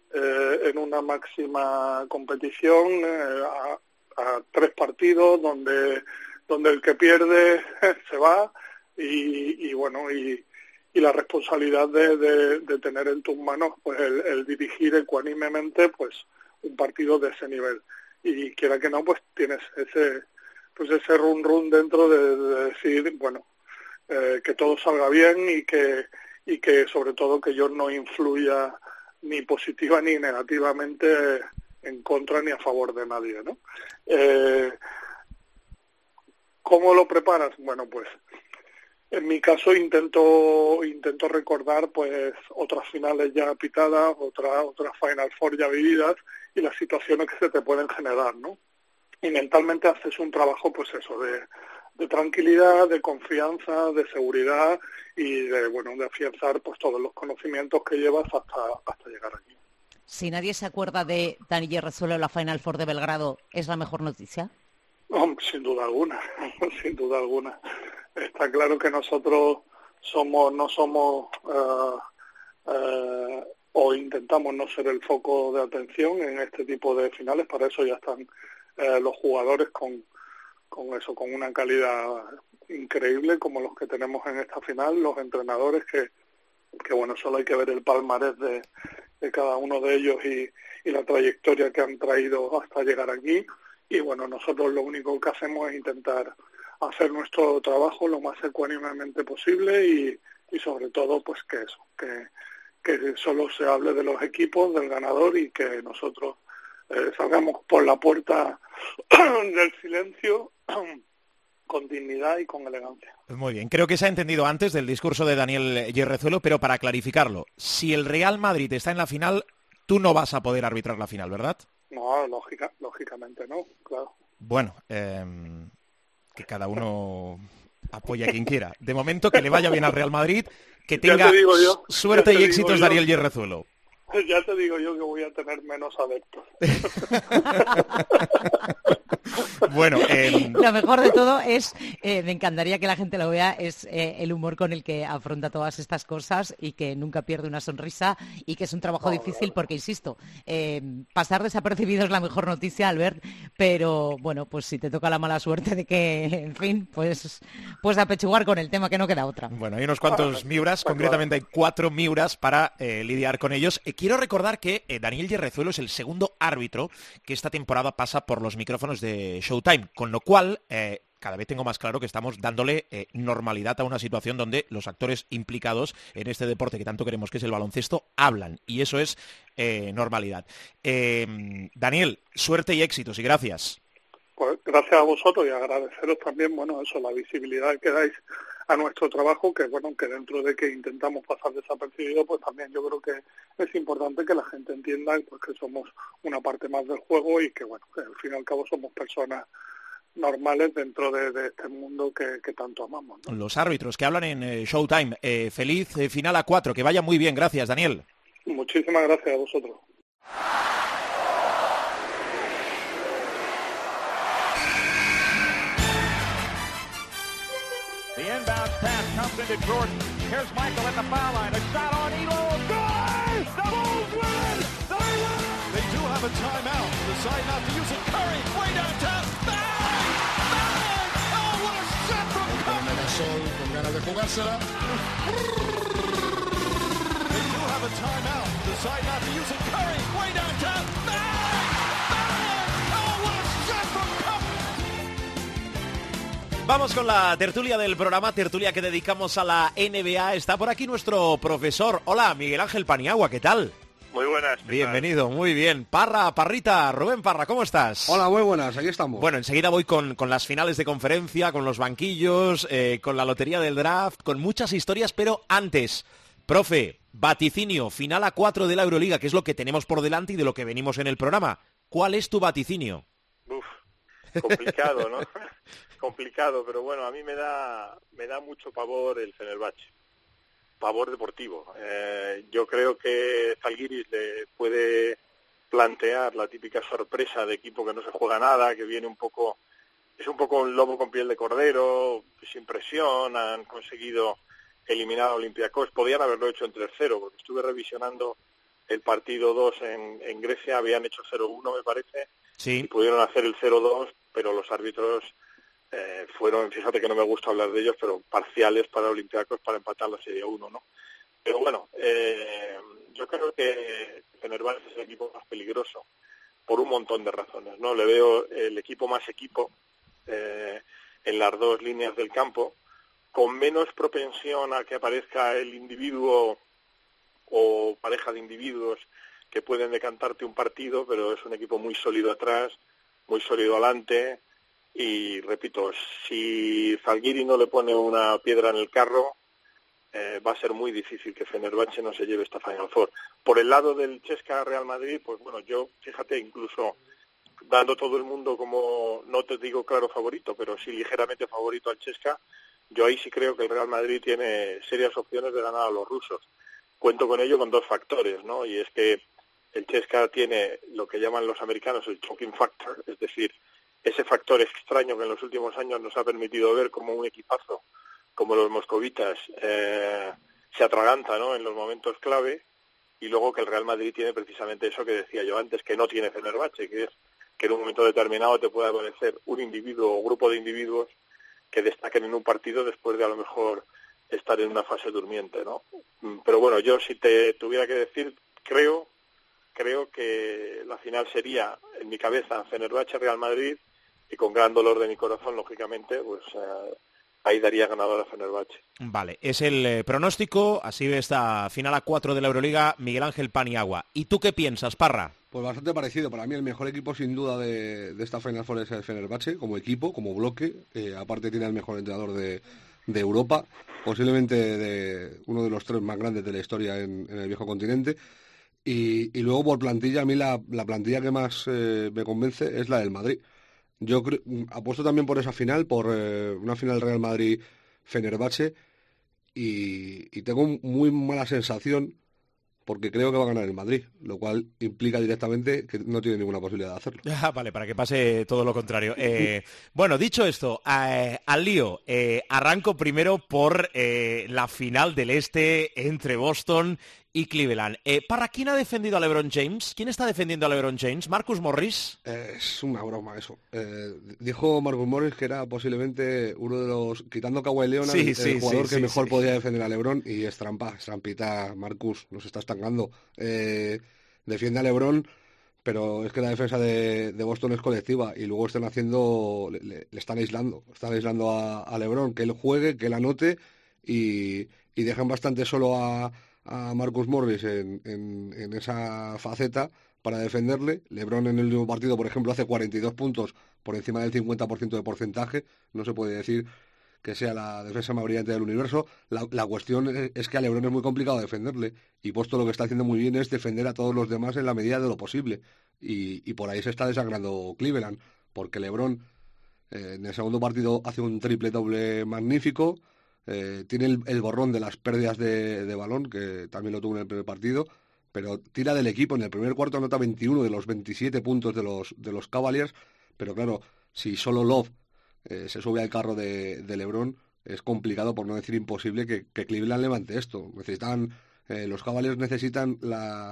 competición a 3 partidos donde el que pierde se va y la responsabilidad de tener en tus manos pues el dirigir ecuánimemente pues un partido de ese nivel y quiera que no pues tienes ese run dentro de decir bueno que todo salga bien y que sobre todo que yo no influya ni positiva ni negativamente en contra ni a favor de nadie, ¿no? ¿Cómo lo preparas? Bueno, pues En mi caso intento recordar pues otras finales ya pitadas, otras Final Four ya vividas y las situaciones que se te pueden generar, ¿no? Y mentalmente haces un trabajo pues eso de tranquilidad, de confianza, de seguridad y de afianzar pues todos los conocimientos que llevas hasta llegar aquí. Si nadie se acuerda de Daniel Yerrezuelo en la Final Four de Belgrado, ¿es la mejor noticia? Sin duda alguna, sin duda alguna. Está claro que nosotros no somos o intentamos no ser el foco de atención en este tipo de finales. Para eso ya están los jugadores con una calidad increíble como los que tenemos en esta final, los entrenadores que solo hay que ver el palmarés de cada uno de ellos y la trayectoria que han traído hasta llegar aquí. Y nosotros lo único que hacemos es intentar hacer nuestro trabajo lo más ecuánimemente posible y sobre todo pues que solo se hable de los equipos, del ganador y que nosotros salgamos por la puerta del silencio con dignidad y con elegancia. Muy bien, creo que se ha entendido antes del discurso de Daniel Yerrezuelo, pero para clarificarlo, si el Real Madrid está en la final, tú no vas a poder arbitrar la final, ¿verdad? No, lógicamente no, claro. Bueno, que cada uno apoye a quien quiera. De momento, que le vaya bien al Real Madrid, que tenga suerte y éxitos Daniel Yerrezuelo. Ya te digo yo que voy a tener menos adeptos. Bueno, lo mejor de todo es, me encantaría que la gente lo vea, es el humor con el que afronta todas estas cosas y que nunca pierde una sonrisa y que es un trabajo difícil porque, insisto, pasar desapercibido es la mejor noticia, Albert, pero bueno, pues si te toca la mala suerte de que, en fin, pues apechugar con el tema, que no queda otra. Bueno, hay unos cuantos Miuras, concretamente hay 4 Miuras para lidiar con ellos. Quiero recordar que Daniel Yerrezuelo es el segundo árbitro que esta temporada pasa por los micrófonos de Showtime, con lo cual cada vez tengo más claro que estamos dándole normalidad a una situación donde los actores implicados en este deporte que tanto queremos, que es el baloncesto, hablan, y eso es normalidad. Daniel, suerte y éxitos y gracias. Pues gracias a vosotros y agradeceros también, la visibilidad que dais a nuestro trabajo, que dentro de que intentamos pasar desapercibido, pues también yo creo que es importante que la gente entienda pues que somos una parte más del juego y que al fin y al cabo somos personas normales dentro de este mundo que tanto amamos, ¿no? Los árbitros que hablan en Showtime, feliz final a 4, que vaya muy bien, gracias Daniel. Muchísimas gracias a vosotros. The inbound pass comes into Jordan. Here's Michael at the foul line. A shot on Elo. Good! The Bulls win! They win! They do have a timeout. Decide not to use it. Curry, way downtown. Bang! Bang! Oh, what a shot from Curry! Gasol con ganas de jugársela. They do have a timeout. Decide not to use it. Curry, way downtown. Bang! Bang! Oh, what a shot from Curry! Vamos con la tertulia del programa, tertulia que dedicamos a la NBA. Está por aquí nuestro profesor. Hola, Miguel Ángel Paniagua, ¿qué tal? Muy buenas. Bienvenido, muy bien. Parrita, Rubén Parra, ¿cómo estás? Hola, muy buenas, aquí estamos. Bueno, enseguida voy con las finales de conferencia, con los banquillos, con la lotería del draft, con muchas historias, pero antes, profe, vaticinio, final a 4 de la Euroliga, que es lo que tenemos por delante y de lo que venimos en el programa. ¿Cuál es tu vaticinio? Complicado, ¿no? Complicado, pero bueno, a mí me da mucho pavor el Fenerbahce, pavor deportivo. Yo creo que Zalgiris le puede plantear la típica sorpresa de equipo que no se juega nada, que viene es un poco un lobo con piel de cordero, sin presión, han conseguido eliminar a Olympiacos, podían haberlo hecho en 3-0, porque estuve revisionando el partido 2 en Grecia, habían hecho 0-1 me parece, sí, y pudieron hacer el 0-2, pero los árbitros fueron, fíjate que no me gusta hablar de ellos, pero parciales para Olympiacos para empatar la Serie 1, ¿no? Pero bueno, yo creo que Fenerbahce es el equipo más peligroso por un montón de razones, ¿no? Le veo el equipo más equipo en las dos líneas del campo, con menos propensión a que aparezca el individuo o pareja de individuos que pueden decantarte un partido, pero es un equipo muy sólido atrás, muy sólido adelante, Y repito, si Zalgiris no le pone una piedra en el carro, va a ser muy difícil que Fenerbahce no se lleve esta Final Four. Por el lado del CSKA Real Madrid, pues bueno, yo, fíjate, incluso dando todo el mundo como, no te digo claro favorito, pero sí ligeramente favorito al CSKA, yo ahí sí creo que el Real Madrid tiene serias opciones de ganar a los rusos. Cuento con ello con dos factores, ¿no? Y es que el CSKA tiene lo que llaman los americanos el choking factor, es decir, ese factor extraño que en los últimos años nos ha permitido ver como un equipazo, como los moscovitas, se atraganta, ¿no?, en los momentos clave, y luego que el Real Madrid tiene precisamente eso que decía yo antes, que no tiene Fenerbahce, que es que en un momento determinado te puede aparecer un individuo o grupo de individuos que destaquen en un partido después de a lo mejor estar en una fase durmiente, ¿no? Pero bueno, yo si te tuviera que decir, creo que la final sería, en mi cabeza, Fenerbahce-Real Madrid, y con gran dolor de mi corazón, lógicamente, pues ahí daría ganador a Fenerbahce. Vale, es el pronóstico, así ve esta final a 4 de la Euroliga, Miguel Ángel Paniagua. ¿Y tú qué piensas, Parra? Pues bastante parecido. Para mí el mejor equipo sin duda de esta Final Four es el Fenerbahce, como equipo, como bloque. Aparte tiene el mejor entrenador de Europa, posiblemente uno de los 3 más grandes de la historia en el viejo continente. Y luego por plantilla, a mí la plantilla que más me convence es la del Madrid. Yo apuesto también por esa final, por una final Real Madrid-Fenerbahce, y tengo muy mala sensación porque creo que va a ganar el Madrid, lo cual implica directamente que no tiene ninguna posibilidad de hacerlo. Vale, para que pase todo lo contrario. Bueno, dicho esto, al lío, arranco primero por la final del Este entre Boston y Cleveland. Parra, ¿quién ha defendido a LeBron James? ¿Quién está defendiendo a LeBron James? ¿Marcus Morris? Es una broma eso. Dijo Marcus Morris que era posiblemente uno de los, quitando Kawhi Leonard, el jugador que mejor podía defender a LeBron, y es trampita. Marcus nos está estancando. Defiende a LeBron, pero es que la defensa de Boston es colectiva, y luego están haciendo, le están aislando a LeBron, que él juegue, que él anote, y dejan bastante solo a Marcus Morris en esa faceta para defenderle. LeBron en el último partido, por ejemplo, hace 42 puntos por encima del 50% de porcentaje. No se puede decir que sea la defensa más brillante del universo. La cuestión es que a LeBron es muy complicado defenderle, y Boston lo que está haciendo muy bien es defender a todos los demás en la medida de lo posible, y por ahí se está desangrando Cleveland, porque LeBron en el segundo partido hace un triple-doble magnífico. Tiene el borrón de las pérdidas de balón, que también lo tuvo en el primer partido, pero tira del equipo. En el primer cuarto anota 21 de los 27 puntos de los Cavaliers, pero claro, si solo Love se sube al carro de LeBron, es complicado, por no decir imposible, que Cleveland levante esto. Los Cavaliers necesitan la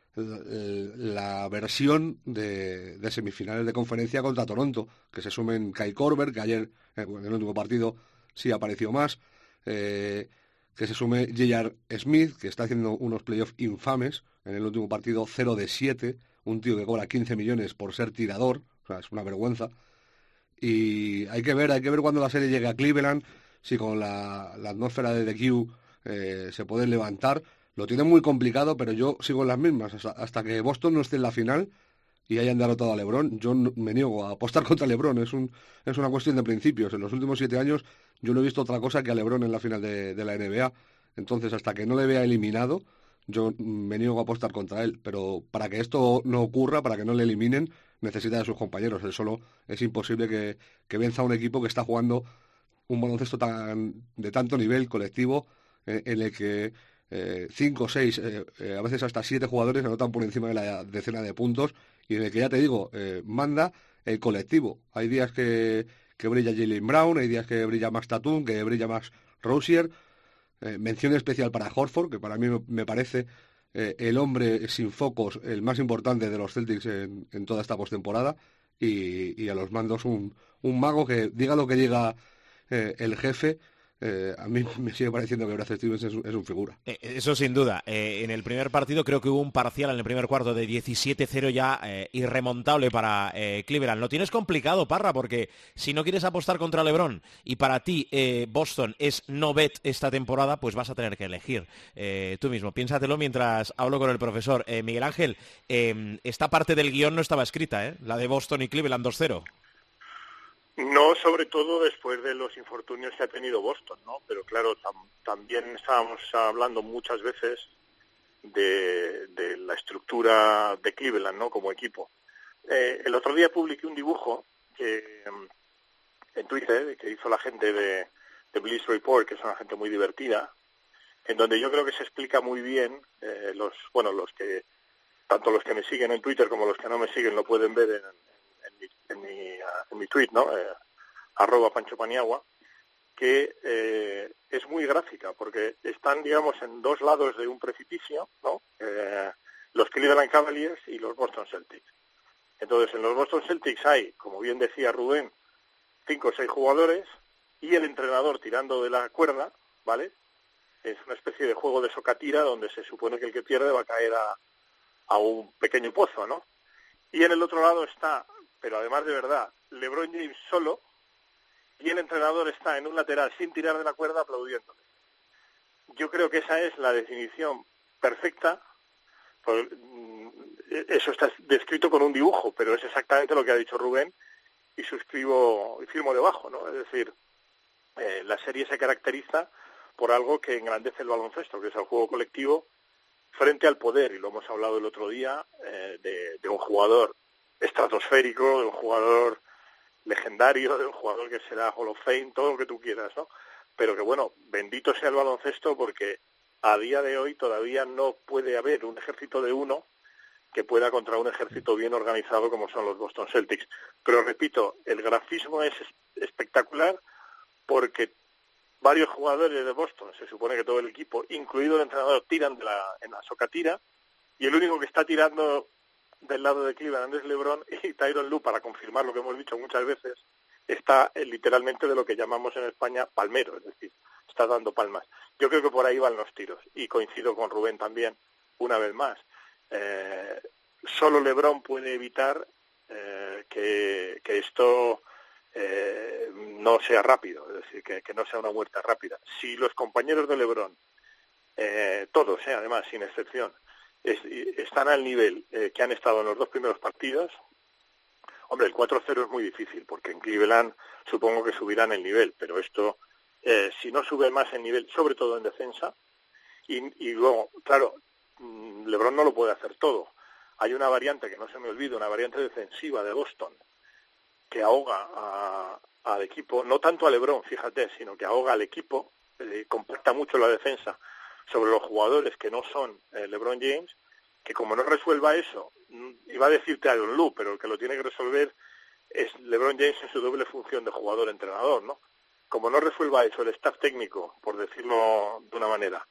versión de semifinales de conferencia contra Toronto, que se sumen Kyle Korver, que ayer en el último partido sí apareció más, que se sume J.R. Smith, que está haciendo unos playoffs infames. En el último partido 0 de 7, un tío que cobra 15 millones por ser tirador, o sea, es una vergüenza. Y hay que ver cuando la serie llegue a Cleveland, si con la atmósfera de The Q se pueden levantar. Lo tienen muy complicado, pero yo sigo en las mismas. Hasta que Boston no esté en la final y hayan derrotado a LeBron, yo me niego a apostar contra LeBron. Es una cuestión de principios. En los últimos 7 años yo no he visto otra cosa que a LeBron en la final de la NBA. Entonces, hasta que no le vea eliminado, yo me niego a apostar contra él. Pero para que esto no ocurra, para que no le eliminen, necesita de sus compañeros. Él solo es imposible que venza a un equipo que está jugando un baloncesto de tanto nivel colectivo, en el que 5, 6, a veces hasta 7 jugadores anotan por encima de la decena de puntos, y en el que, ya te digo, manda el colectivo. Hay días que brilla Jaylen Brown, hay días que brilla Max Tatum, que brilla Max Rozier. Mención especial para Horford, que para mí me parece el hombre sin focos, el más importante de los Celtics en toda esta postemporada, y a los mandos un mago que, diga lo que diga el jefe, a mí me sigue pareciendo que Brad Stevens es un figura. Eso sin duda. En el primer partido creo que hubo un parcial en el primer cuarto de 17-0 ya irremontable para Cleveland. Lo tienes complicado, Parra, porque si no quieres apostar contra LeBron y para ti Boston es no bet esta temporada, pues vas a tener que elegir tú mismo. Piénsatelo mientras hablo con el profesor. Miguel Ángel, esta parte del guión no estaba escrita, la de Boston y Cleveland 2-0. No, sobre todo después de los infortunios que ha tenido Boston, ¿no? Pero claro, también estábamos hablando muchas veces de la estructura de Cleveland, ¿no? Como equipo. El otro día publiqué un dibujo en Twitter que hizo la gente de Bliss Report, que es una gente muy divertida, en donde yo creo que se explica muy bien tanto los que me siguen en Twitter como los que no me siguen lo pueden ver en mi tweet, ¿no? @PanchoPaniagua, que es muy gráfica, porque están, digamos, en dos lados de un precipicio, ¿no? Los Cleveland Cavaliers y los Boston Celtics. Entonces, en los Boston Celtics hay, como bien decía Rubén, 5 o 6 jugadores y el entrenador tirando de la cuerda, ¿vale? Es una especie de juego de socatira donde se supone que el que pierde va a caer a un pequeño pozo, ¿no? Y en el otro lado está, pero además de verdad, LeBron James solo, y el entrenador está en un lateral sin tirar de la cuerda aplaudiéndole. Yo creo que esa es la definición perfecta. Eso está descrito con un dibujo, pero es exactamente lo que ha dicho Rubén y suscribo y firmo debajo, ¿no? Es decir, la serie se caracteriza por algo que engrandece el baloncesto, que es el juego colectivo frente al poder, y lo hemos hablado el otro día, de un jugador estratosférico, de un jugador legendario, de un jugador que será Hall of Fame, todo lo que tú quieras, ¿no? Pero que bueno, bendito sea el baloncesto, porque a día de hoy todavía no puede haber un ejército de uno que pueda contra un ejército bien organizado como son los Boston Celtics. Pero repito, el grafismo es espectacular porque varios jugadores de Boston, se supone que todo el equipo, incluido el entrenador, tiran en la socatira, y el único que está tirando del lado de Cleveland es LeBron, y Tyronn Lue, para confirmar lo que hemos dicho muchas veces, está literalmente de lo que llamamos en España palmero, es decir, está dando palmas. Yo creo que por ahí van los tiros, y coincido con Rubén también, una vez más. Solo LeBron puede evitar que esto no sea rápido, es decir, que no sea una muerte rápida. Si los compañeros de LeBron, todos, además, sin excepción, están al nivel que han estado en los 2 primeros partidos, hombre, el 4-0 es muy difícil, porque en Cleveland supongo que subirán el nivel, pero esto, si no sube más el nivel, sobre todo en defensa, y luego, claro, LeBron no lo puede hacer todo. Hay una variante, que no se me olvide, una variante defensiva de Boston, que ahoga al equipo, no tanto a LeBron, fíjate, sino que ahoga al equipo, compacta mucho la defensa sobre los jugadores que no son LeBron James, que como no resuelva eso, iba a decir Tyronn Lue, pero el que lo tiene que resolver es LeBron James en su doble función de jugador-entrenador, ¿no? Como no resuelva eso el staff técnico, por decirlo de una manera,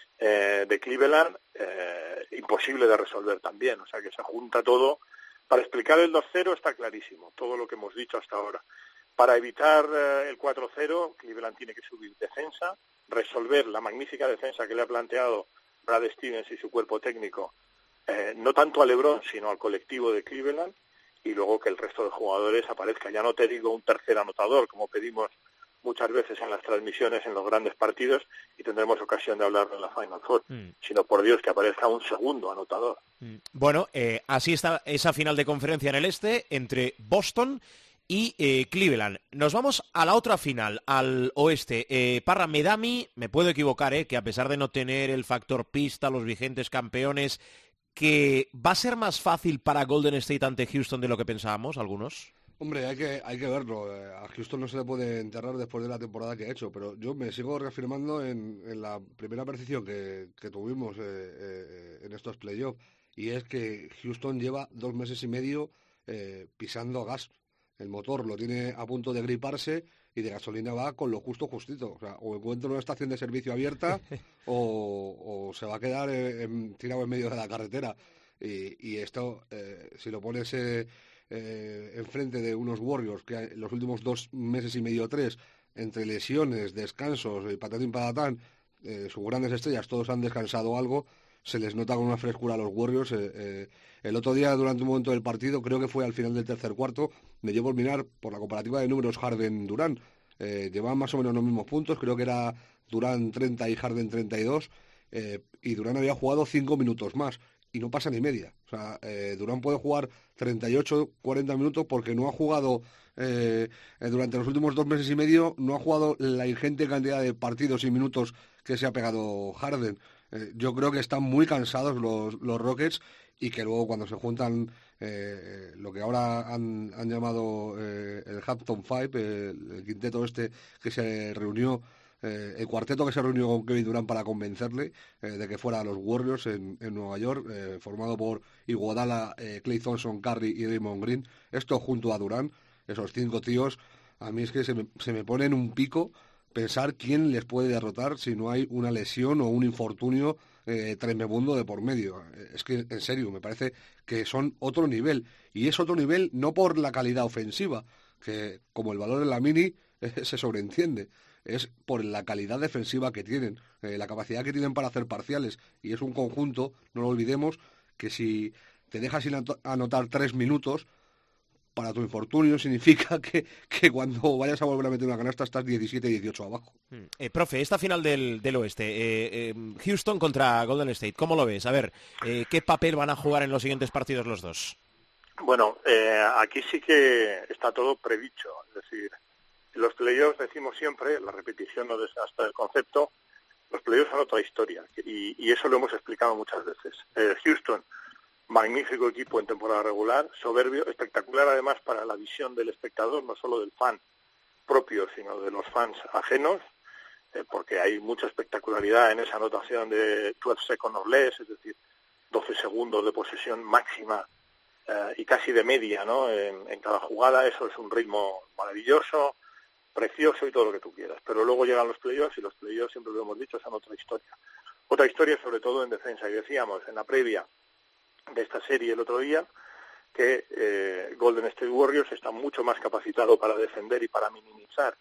de Cleveland, imposible de resolver también, o sea que se junta todo. Para explicar el 2-0 está clarísimo, todo lo que hemos dicho hasta ahora. Para evitar el 4-0, Cleveland tiene que subir defensa, resolver la magnífica defensa que le ha planteado Brad Stevens y su cuerpo técnico, no tanto a LeBron, sino al colectivo de Cleveland, y luego que el resto de jugadores aparezca. Ya no te digo un tercer anotador, como pedimos muchas veces en las transmisiones, en los grandes partidos, y tendremos ocasión de hablarlo en la Final Four, sino por Dios que aparezca un segundo anotador. Bueno, así está esa final de conferencia en el este entre Boston y Cleveland. Nos vamos a la otra final, al oeste. Parra, me da a mí, me puedo equivocar, que a pesar de no tener el factor pista, los vigentes campeones, que va a ser más fácil para Golden State ante Houston de lo que pensábamos algunos. Hombre, hay que verlo. A Houston no se le puede enterrar después de la temporada que ha hecho, pero yo me sigo reafirmando en la primera percepción que tuvimos en estos playoffs, y es que Houston lleva 2 meses y medio pisando gas. El motor lo tiene a punto de griparse y de gasolina va con lo justito. O sea, o encuentra una estación de servicio abierta o se va a quedar tirado en medio de la carretera. Y esto, si lo pones enfrente de unos Warriors que en los últimos 2 meses y medio, 3, entre lesiones, descansos y patatín patatán, sus grandes estrellas todos han descansado algo, se les nota con una frescura a los Warriors. El otro día, durante un momento del partido, creo que fue al final del tercer cuarto, me llevo a mirar por la comparativa de números Harden-Durant. Llevaban más o menos los mismos puntos, creo que era Durant 30 y Harden 32, y Durant había jugado 5 minutos más. y no pasa ni media. O sea, Durant puede jugar 38, 40 minutos porque no ha jugado, durante los últimos 2 meses y medio, no ha jugado la ingente cantidad de partidos y minutos que se ha pegado Harden. Yo creo que están muy cansados los Rockets y que luego cuando se juntan lo que ahora han llamado el Hampton Five, el quinteto este que se reunió, el cuarteto que se reunió con Kevin Durant para convencerle de que fuera a los Warriors en Nueva York, formado por Iguodala, Klay Thompson, Curry y Draymond Green, esto junto a Durant, esos 5 tíos, a mí es que se me pone en un pico pensar quién les puede derrotar si no hay una lesión o un infortunio tremebundo de por medio. Es que, en serio, me parece que son otro nivel. Y es otro nivel no por la calidad ofensiva, que como el valor en la mini se sobreentiende, es por la calidad defensiva que tienen, la capacidad que tienen para hacer parciales. Y es un conjunto, no lo olvidemos, que si te dejas sin anotar 3 minutos, para tu infortunio significa que cuando vayas a volver a meter una canasta estás 17-18 abajo. Profe, esta final del oeste, Houston contra Golden State, ¿cómo lo ves? A ver, ¿qué papel van a jugar en los siguientes partidos los dos? Bueno, aquí sí que está todo predicho. Es decir, los playoffs decimos siempre, la repetición no desgasta el concepto, los playoffs son otra historia y eso lo hemos explicado muchas veces. Houston, magnífico equipo en temporada regular, soberbio, espectacular además para la visión del espectador, no solo del fan propio, sino de los fans ajenos, porque hay mucha espectacularidad en esa anotación de 12 seconds or less, es decir, 12 segundos de posesión máxima y casi de media, ¿no? En cada jugada. Eso es un ritmo maravilloso, precioso y todo lo que tú quieras. Pero luego llegan los playoffs y los playoffs, siempre lo hemos dicho, son otra historia. Otra historia sobre todo en defensa. Y decíamos en la previa de esta serie el otro día que Golden State Warriors está mucho más capacitado para defender y para minimizar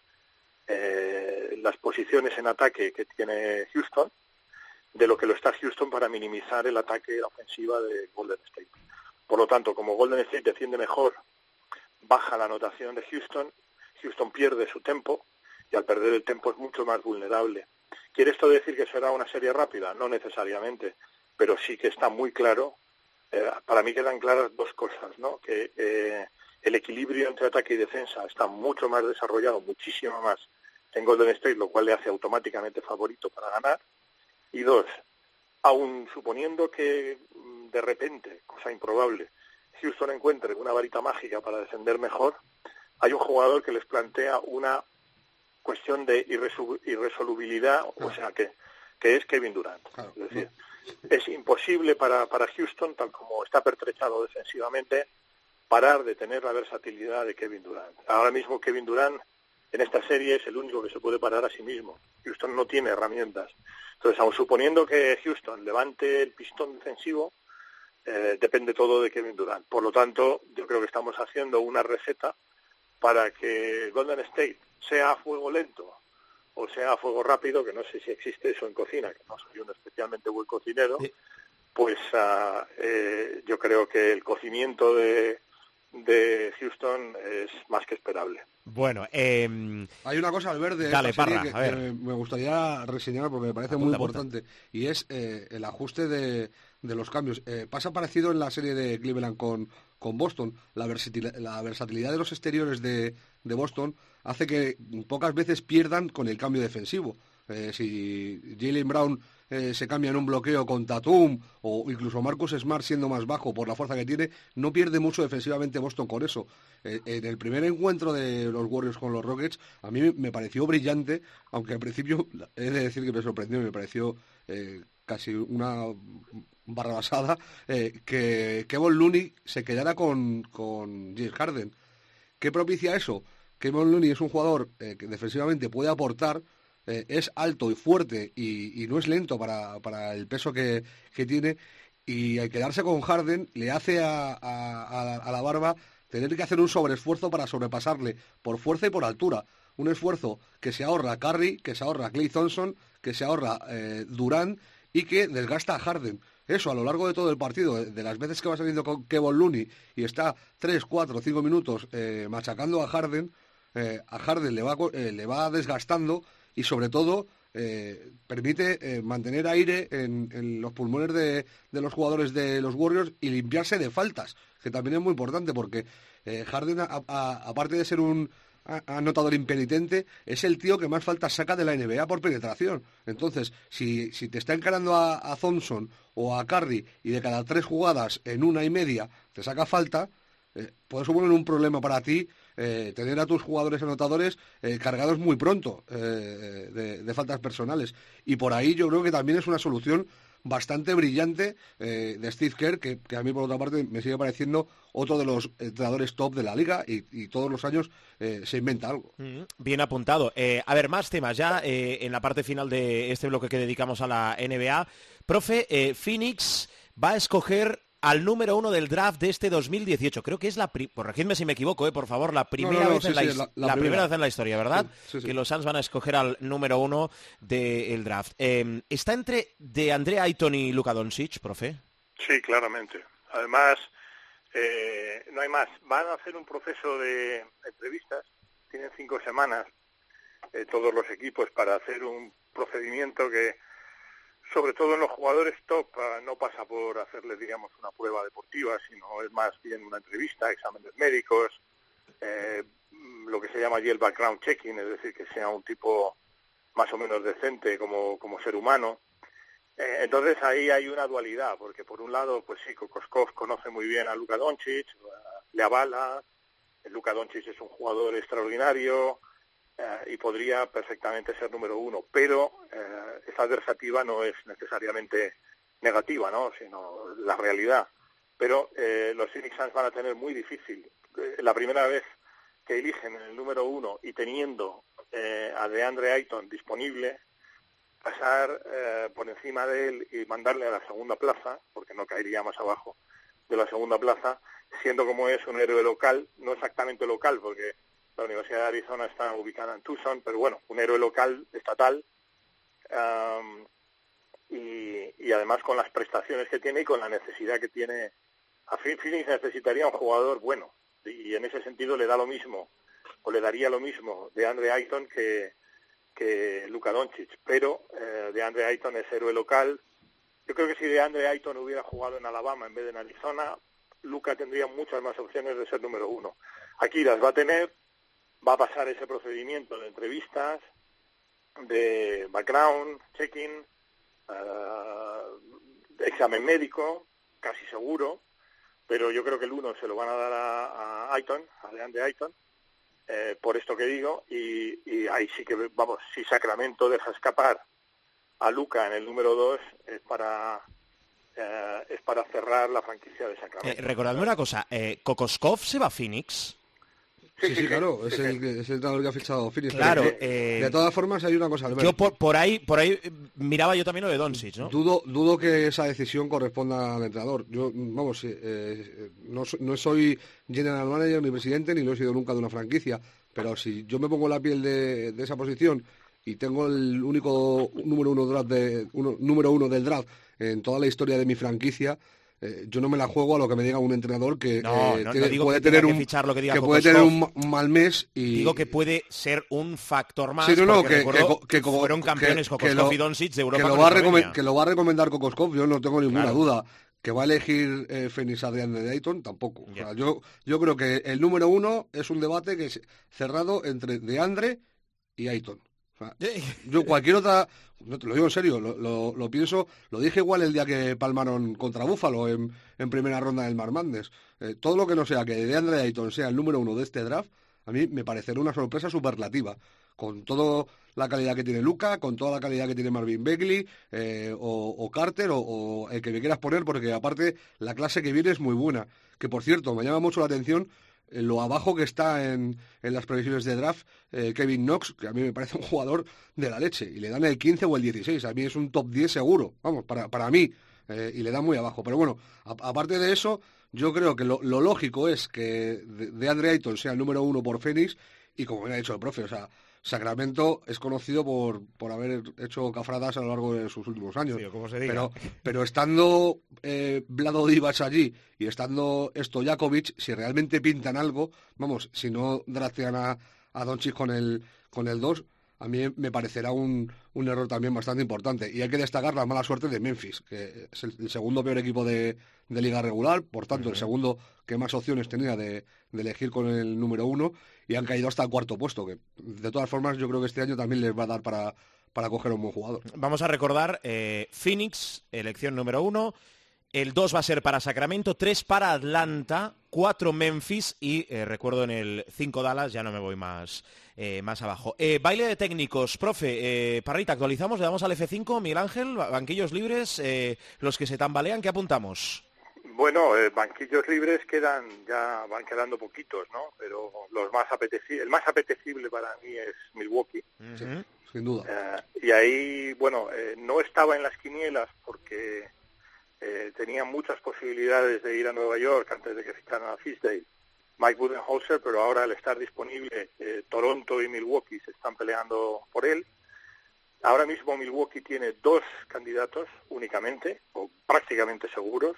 las posiciones en ataque que tiene Houston de lo que lo está Houston para minimizar el ataque, la ofensiva de Golden State. Por lo tanto, como Golden State defiende mejor, baja la anotación de Houston pierde su tempo y al perder el tempo es mucho más vulnerable. ¿Quiere esto decir que será una serie rápida? No necesariamente, pero sí que está muy claro. Para mí quedan claras 2 cosas, ¿no? Que el equilibrio entre ataque y defensa está mucho más desarrollado, muchísimo más en Golden State, lo cual le hace automáticamente favorito para ganar. Y 2, aun suponiendo que de repente, cosa improbable, Houston encuentre una varita mágica para defender mejor, hay un jugador que les plantea una cuestión de irresolubilidad, o sea que es Kevin Durant. Claro, es decir, es imposible para Houston, tal como está pertrechado defensivamente, parar de tener la versatilidad de Kevin Durant. Ahora mismo Kevin Durant en esta serie es el único que se puede parar a sí mismo. Houston no tiene herramientas. Entonces, aun suponiendo que Houston levante el pistón defensivo, depende todo de Kevin Durant. Por lo tanto, yo creo que estamos haciendo una receta para que Golden State sea a fuego lento o sea a fuego rápido, que no sé si existe eso en cocina, que no soy un especialmente buen cocinero, pues yo creo que el cocimiento de Houston es más que esperable. Bueno, hay una cosa al verde dale, Parra, que me gustaría reseñar porque me parece muy importante y es el ajuste de los cambios. Pasa parecido en la serie de Cleveland con Boston. La versatilidad de los exteriores de Boston hace que pocas veces pierdan con el cambio defensivo. Si Jaylen Brown se cambia en un bloqueo con Tatum o incluso Marcus Smart siendo más bajo por la fuerza que tiene, no pierde mucho defensivamente Boston con eso. En el primer encuentro de los Warriors con los Rockets a mí me pareció brillante, aunque al principio he de decir que me sorprendió, me pareció casi una barrabasada que Kevon Looney se quedara con James Harden. ¿Qué propicia eso? Kevon Looney es un jugador que defensivamente puede aportar, es alto y fuerte y no es lento para el peso que tiene, y al quedarse con Harden le hace a la barba tener que hacer un sobreesfuerzo para sobrepasarle por fuerza y por altura. Un esfuerzo que se ahorra Curry, que se ahorra Klay Thompson, que se ahorra Durant y que desgasta a Harden. Eso a lo largo de todo el partido, de las veces que va saliendo con Kevon Looney y está 3, 4, 5 minutos machacando a Harden le va desgastando y sobre todo permite mantener aire en los pulmones de los jugadores de los Warriors y limpiarse de faltas, que también es muy importante porque Harden, aparte de ser un anotador impenitente, es el tío que más faltas saca de la NBA por penetración. Entonces, si te está encarando a Thompson o a Curry y de cada 3 jugadas en 1.5 te saca falta, puede suponer un problema para ti tener a tus jugadores anotadores cargados muy pronto de faltas personales. Y por ahí yo creo que también es una solución bastante brillante de Steve Kerr, que a mí por otra parte me sigue pareciendo otro de los entrenadores top de la liga y todos los años se inventa algo. Bien apuntado. A ver, más temas ya en la parte final de este bloque que dedicamos a la NBA. Profe, Phoenix va a escoger al número 1 del draft de este 2018. Creo que es corregidme si me equivoco, por favor, la primera vez en la historia, ¿verdad? Sí. Que los Suns van a escoger al número 1 del draft. ¿Está entre DeAndre Ayton y Luka Doncic, profe? Sí, claramente. Además, no hay más. Van a hacer un proceso de entrevistas. Tienen 5 semanas todos los equipos para hacer un procedimiento que, sobre todo en los jugadores top, no pasa por hacerles, digamos, una prueba deportiva, sino es más bien una entrevista, exámenes médicos, lo que se llama allí el background checking, es decir, que sea un tipo más o menos decente como ser humano. Entonces ahí hay una dualidad, porque por un lado, pues sí, Kokoskov conoce muy bien a Luka Doncic, le avala, Luka Doncic es un jugador extraordinario, y podría perfectamente ser número 1, pero esa adversativa no es necesariamente negativa, ¿no? Sino la realidad. Pero los Phoenix Suns van a tener muy difícil, la primera vez que eligen el número 1 y teniendo a DeAndre Ayton disponible, pasar por encima de él y mandarle a la segunda plaza, porque no caería más abajo de la segunda plaza, siendo como es un héroe local, no exactamente local, porque la Universidad de Arizona está ubicada en Tucson, pero bueno, un héroe local, estatal, y además con las prestaciones que tiene y con la necesidad que tiene. A Phoenix necesitaría un jugador bueno, y en ese sentido le da lo mismo, o le daría lo mismo DeAndre Ayton que Luka Doncic, pero DeAndre Ayton es héroe local. Yo creo que si DeAndre Ayton hubiera jugado en Alabama en vez de en Arizona, Luka tendría muchas más opciones de ser número 1. Aquí las va a tener. Va a pasar ese procedimiento de entrevistas, de background, checking, examen médico, casi seguro, pero yo creo que el 1 se lo van a dar a Ayton, a DeAndre Ayton, por esto que digo, y ahí sí que, vamos, si Sacramento deja escapar a Luka en el número 2, es para cerrar la franquicia de Sacramento. Recordadme una cosa, ¿Kokoskov se va a Phoenix? Sí, claro, es el entrenador que ha fichado Phoenix. Claro. De todas formas hay una cosa, Albert. Yo por ahí miraba yo también lo de Doncic, ¿no? Dudo que esa decisión corresponda al entrenador. Yo, vamos, no soy general manager ni presidente, ni lo he sido nunca de una franquicia, pero si yo me pongo la piel de esa posición y tengo el único número 1 del draft en toda la historia de mi franquicia, yo no me la juego a lo que me diga un entrenador que puede tener un mal mes y digo que puede ser un factor más. Sí, que fueron campeones Kokoskov y Doncic de Europa. Que lo va a recomendar Kokoskov, yo no tengo ninguna duda. Que va a elegir Phoenix a DeAndre Ayton, tampoco. O sea, yo creo que el número 1 es un debate que es cerrado entre DeAndre y Ayton. O sea, yo cualquier otra, no te lo digo en serio, lo pienso, lo dije igual el día que palmaron contra Buffalo en primera ronda del March Madness. Todo lo que no sea que DeAndre Ayton sea el número 1 de este draft, a mí me parecerá una sorpresa superlativa, con toda la calidad que tiene Luka, con toda la calidad que tiene Marvin Bagley, o Carter, o el que me quieras poner, porque aparte la clase que viene es muy buena. Que por cierto, me llama mucho la atención lo abajo que está en las previsiones de draft Kevin Knox, que a mí me parece un jugador de la leche, y le dan el 15 o el 16, a mí es un top 10 seguro, vamos, para mí, y le dan muy abajo. Pero bueno, aparte de eso, yo creo que lo lógico es que DeAndre Ayton sea el número 1 por Phoenix, y como me ha dicho el profe, o sea, Sacramento es conocido por haber hecho cafradas a lo largo de sus últimos años. Sí, como se diga. Pero estando Vlado Divac allí y estando Stojakovic, si realmente pintan algo, vamos, si no draftean a Doncic con el 2, a mí me parecerá un error también bastante importante. Y hay que destacar la mala suerte de Memphis, que es el segundo peor equipo de liga regular, por tanto el segundo que más opciones tenía de elegir con el número 1, y han caído hasta el cuarto puesto, que de todas formas yo creo que este año también les va a dar para coger un buen jugador. Vamos a recordar, Phoenix, elección número 1, el 2 va a ser para Sacramento, 3 para Atlanta, 4 Memphis y recuerdo en el 5 Dallas, ya no me voy más abajo. Baile de técnicos, profe, Parrita, actualizamos, le damos al F5, Miguel Ángel, banquillos libres, los que se tambalean, ¿qué apuntamos? Bueno, banquillos libres van quedando poquitos, ¿no? Pero el más apetecible para mí es Milwaukee. Sí, sin duda. Y ahí, bueno, no estaba en las quinielas porque tenía muchas posibilidades de ir a Nueva York antes de que ficharan a Fisdale, Mike Budenholzer, pero ahora al estar disponible, Toronto y Milwaukee se están peleando por él. Ahora mismo Milwaukee tiene 2 candidatos únicamente, o prácticamente seguros,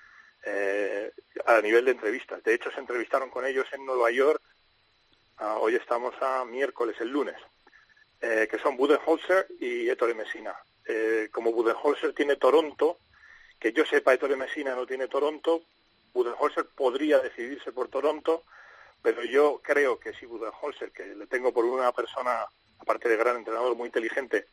a nivel de entrevistas. De hecho, se entrevistaron con ellos en Nueva York, hoy estamos a miércoles, el lunes, que son Budenholzer y Ettore Messina. Como Budenholzer tiene Toronto, que yo sepa, Ettore Messina no tiene Toronto, Budenholzer podría decidirse por Toronto, pero yo creo que si Budenholzer, que le tengo por una persona, aparte de gran entrenador, muy inteligente,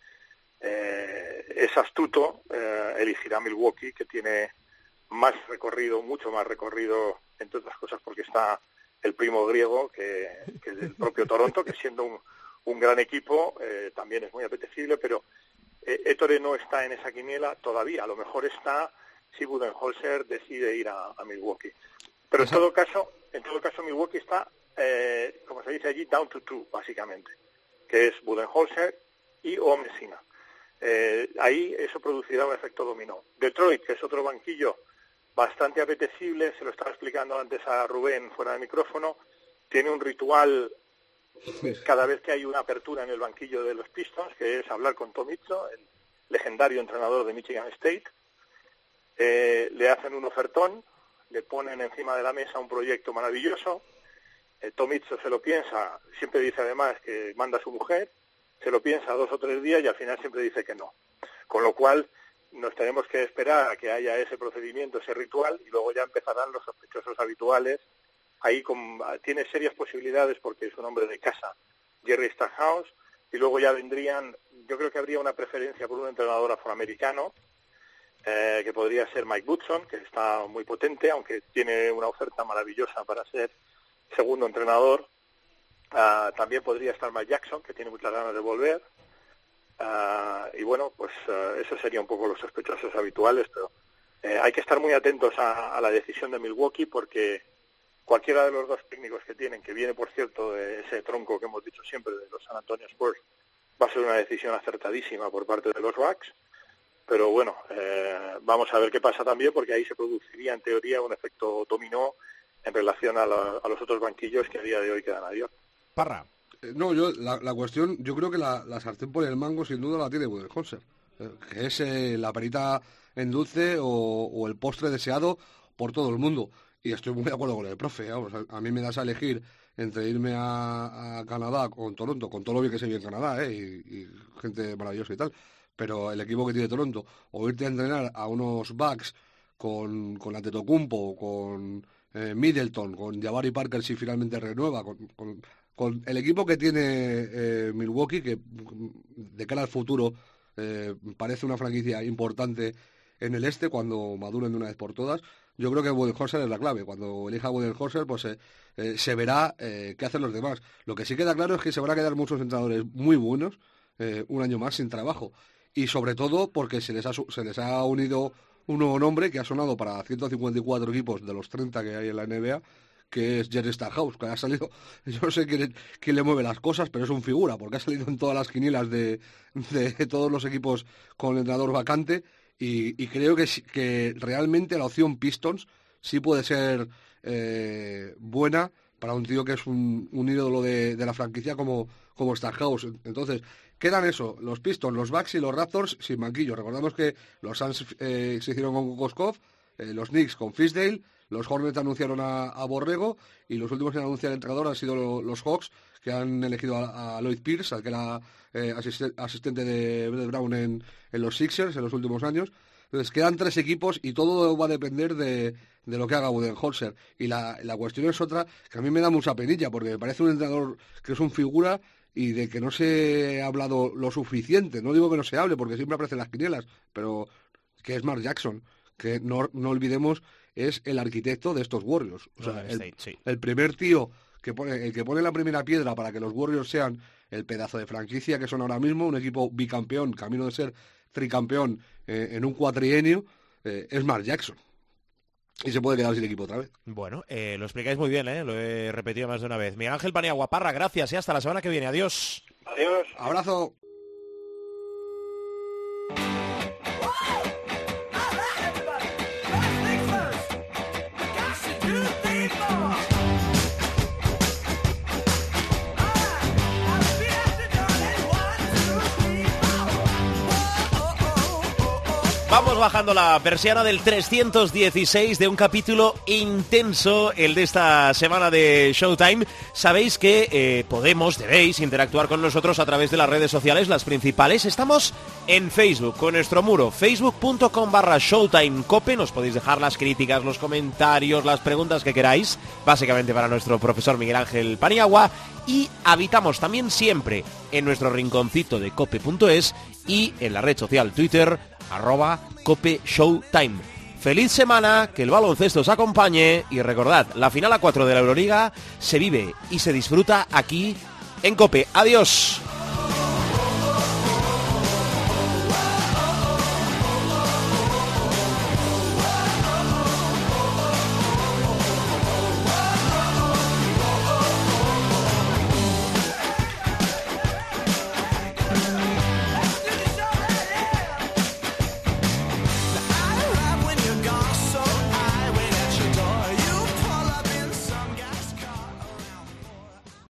es astuto, elegirá Milwaukee, que tiene más recorrido, mucho más recorrido, entre otras cosas porque está el primo griego, que el propio Toronto, que siendo un gran equipo, también es muy apetecible, pero Ettore no está en esa quiniela todavía, a lo mejor está si Budenholzer decide ir a Milwaukee. Pero en todo caso Milwaukee está, como se dice allí, down to 2, básicamente, que es Budenholzer y Messina. Ahí eso producirá un efecto dominó. Detroit, que es otro banquillo bastante apetecible, se lo estaba explicando antes a Rubén fuera de micrófono, tiene un ritual cada vez que hay una apertura en el banquillo de los Pistons, que es hablar con Tom Izzo, el legendario entrenador de Michigan State. Le hacen un ofertón, le ponen encima de la mesa un proyecto maravilloso. Tom Izzo se lo piensa, siempre dice además que manda a su mujer, se lo piensa 2 o 3 días y al final siempre dice que no. Con lo cual nos tenemos que esperar a que haya ese procedimiento, ese ritual, y luego ya empezarán los sospechosos habituales. Ahí tiene serias posibilidades porque es un hombre de casa, Jerry Stackhouse, y luego ya vendrían, yo creo que habría una preferencia por un entrenador afroamericano, que podría ser Mike Woodson, que está muy potente, aunque tiene una oferta maravillosa para ser segundo entrenador. También podría estar Mike Jackson, que tiene muchas ganas de volver. Y bueno, pues eso sería un poco los sospechosos habituales, pero hay que estar muy atentos a la decisión de Milwaukee, porque cualquiera de los 2 técnicos que tienen, que viene por cierto de ese tronco que hemos dicho siempre de los San Antonio Spurs, va a ser una decisión acertadísima por parte de los Bucks. Pero bueno, vamos a ver qué pasa también, porque ahí se produciría en teoría un efecto dominó en relación a los otros banquillos que a día de hoy quedan abiertos. Parra. No, la cuestión, yo creo que la sartén por el mango sin duda la tiene Budenholzer, que es la perita en dulce o el postre deseado por todo el mundo. Y estoy muy de acuerdo con el profe, vamos, a mí me das a elegir entre irme a Canadá con Toronto, con todo lo bien que se vive en Canadá, y gente maravillosa y tal, pero el equipo que tiene Toronto, o irte a entrenar a unos Bucks con Antetokounmpo, con Middleton, con Jabari Parker si finalmente renueva, con el equipo que tiene Milwaukee, que de cara al futuro parece una franquicia importante en el este cuando maduren de una vez por todas. Yo creo que Budenholzer es la clave. Cuando elija Budenholzer, pues se verá qué hacen los demás. Lo que sí queda claro es que se van a quedar muchos entrenadores muy buenos un año más sin trabajo. Y sobre todo porque se les ha unido un nuevo nombre que ha sonado para 154 equipos de los 30 que hay en la NBA, que es Jerry Stackhouse, que ha salido, yo no sé quién le mueve las cosas, pero es un figura, porque ha salido en todas las quinielas de todos los equipos con el entrenador vacante, y creo que realmente la opción Pistons sí puede ser buena para un tío que es un ídolo de la franquicia como Stackhouse. Entonces, quedan eso, los Pistons, los Bucks y los Raptors sin banquillo. Recordamos que los Suns se hicieron con Koskov, los Knicks con Fisdale, Los Hornets anunciaron a Borrego y los últimos en anunciar el entrenador han sido los Hawks, que han elegido a Lloyd Pierce, al que era asistente de Brett Brown en los Sixers en los últimos años. Entonces quedan 3 equipos y todo va a depender de lo que haga Budenholzer. Y la cuestión es otra, que a mí me da mucha penilla, porque me parece un entrenador que es un figura y de que no se ha hablado lo suficiente. No digo que no se hable, porque siempre aparecen las quinielas, pero que es Mark Jackson, que no olvidemos es el arquitecto de estos Warriors. O sea, el primer tío el que pone la primera piedra para que los Warriors sean el pedazo de franquicia que son ahora mismo, un equipo bicampeón, camino de ser tricampeón en un cuatrienio, es Mark Jackson. Y se puede quedar sin equipo otra vez. Bueno, lo explicáis muy bien, lo he repetido más de una vez. Miguel Ángel Paniagua, Parra, gracias y hasta la semana que viene. Adiós. Adiós. Abrazo. Vamos bajando la persiana del 316 de un capítulo intenso, el de esta semana de Showtime. Sabéis que debéis interactuar con nosotros a través de las redes sociales, las principales. Estamos en Facebook, con nuestro muro, facebook.com/ShowtimeCope. Nos podéis dejar las críticas, los comentarios, las preguntas que queráis, básicamente para nuestro profesor Miguel Ángel Paniagua. Y habitamos también siempre en nuestro rinconcito de cope.es y en la red social Twitter, @CopeShowtime. Feliz semana, que el baloncesto os acompañe y recordad, la final a 4 de la Euroliga se vive y se disfruta aquí en Cope. Adiós.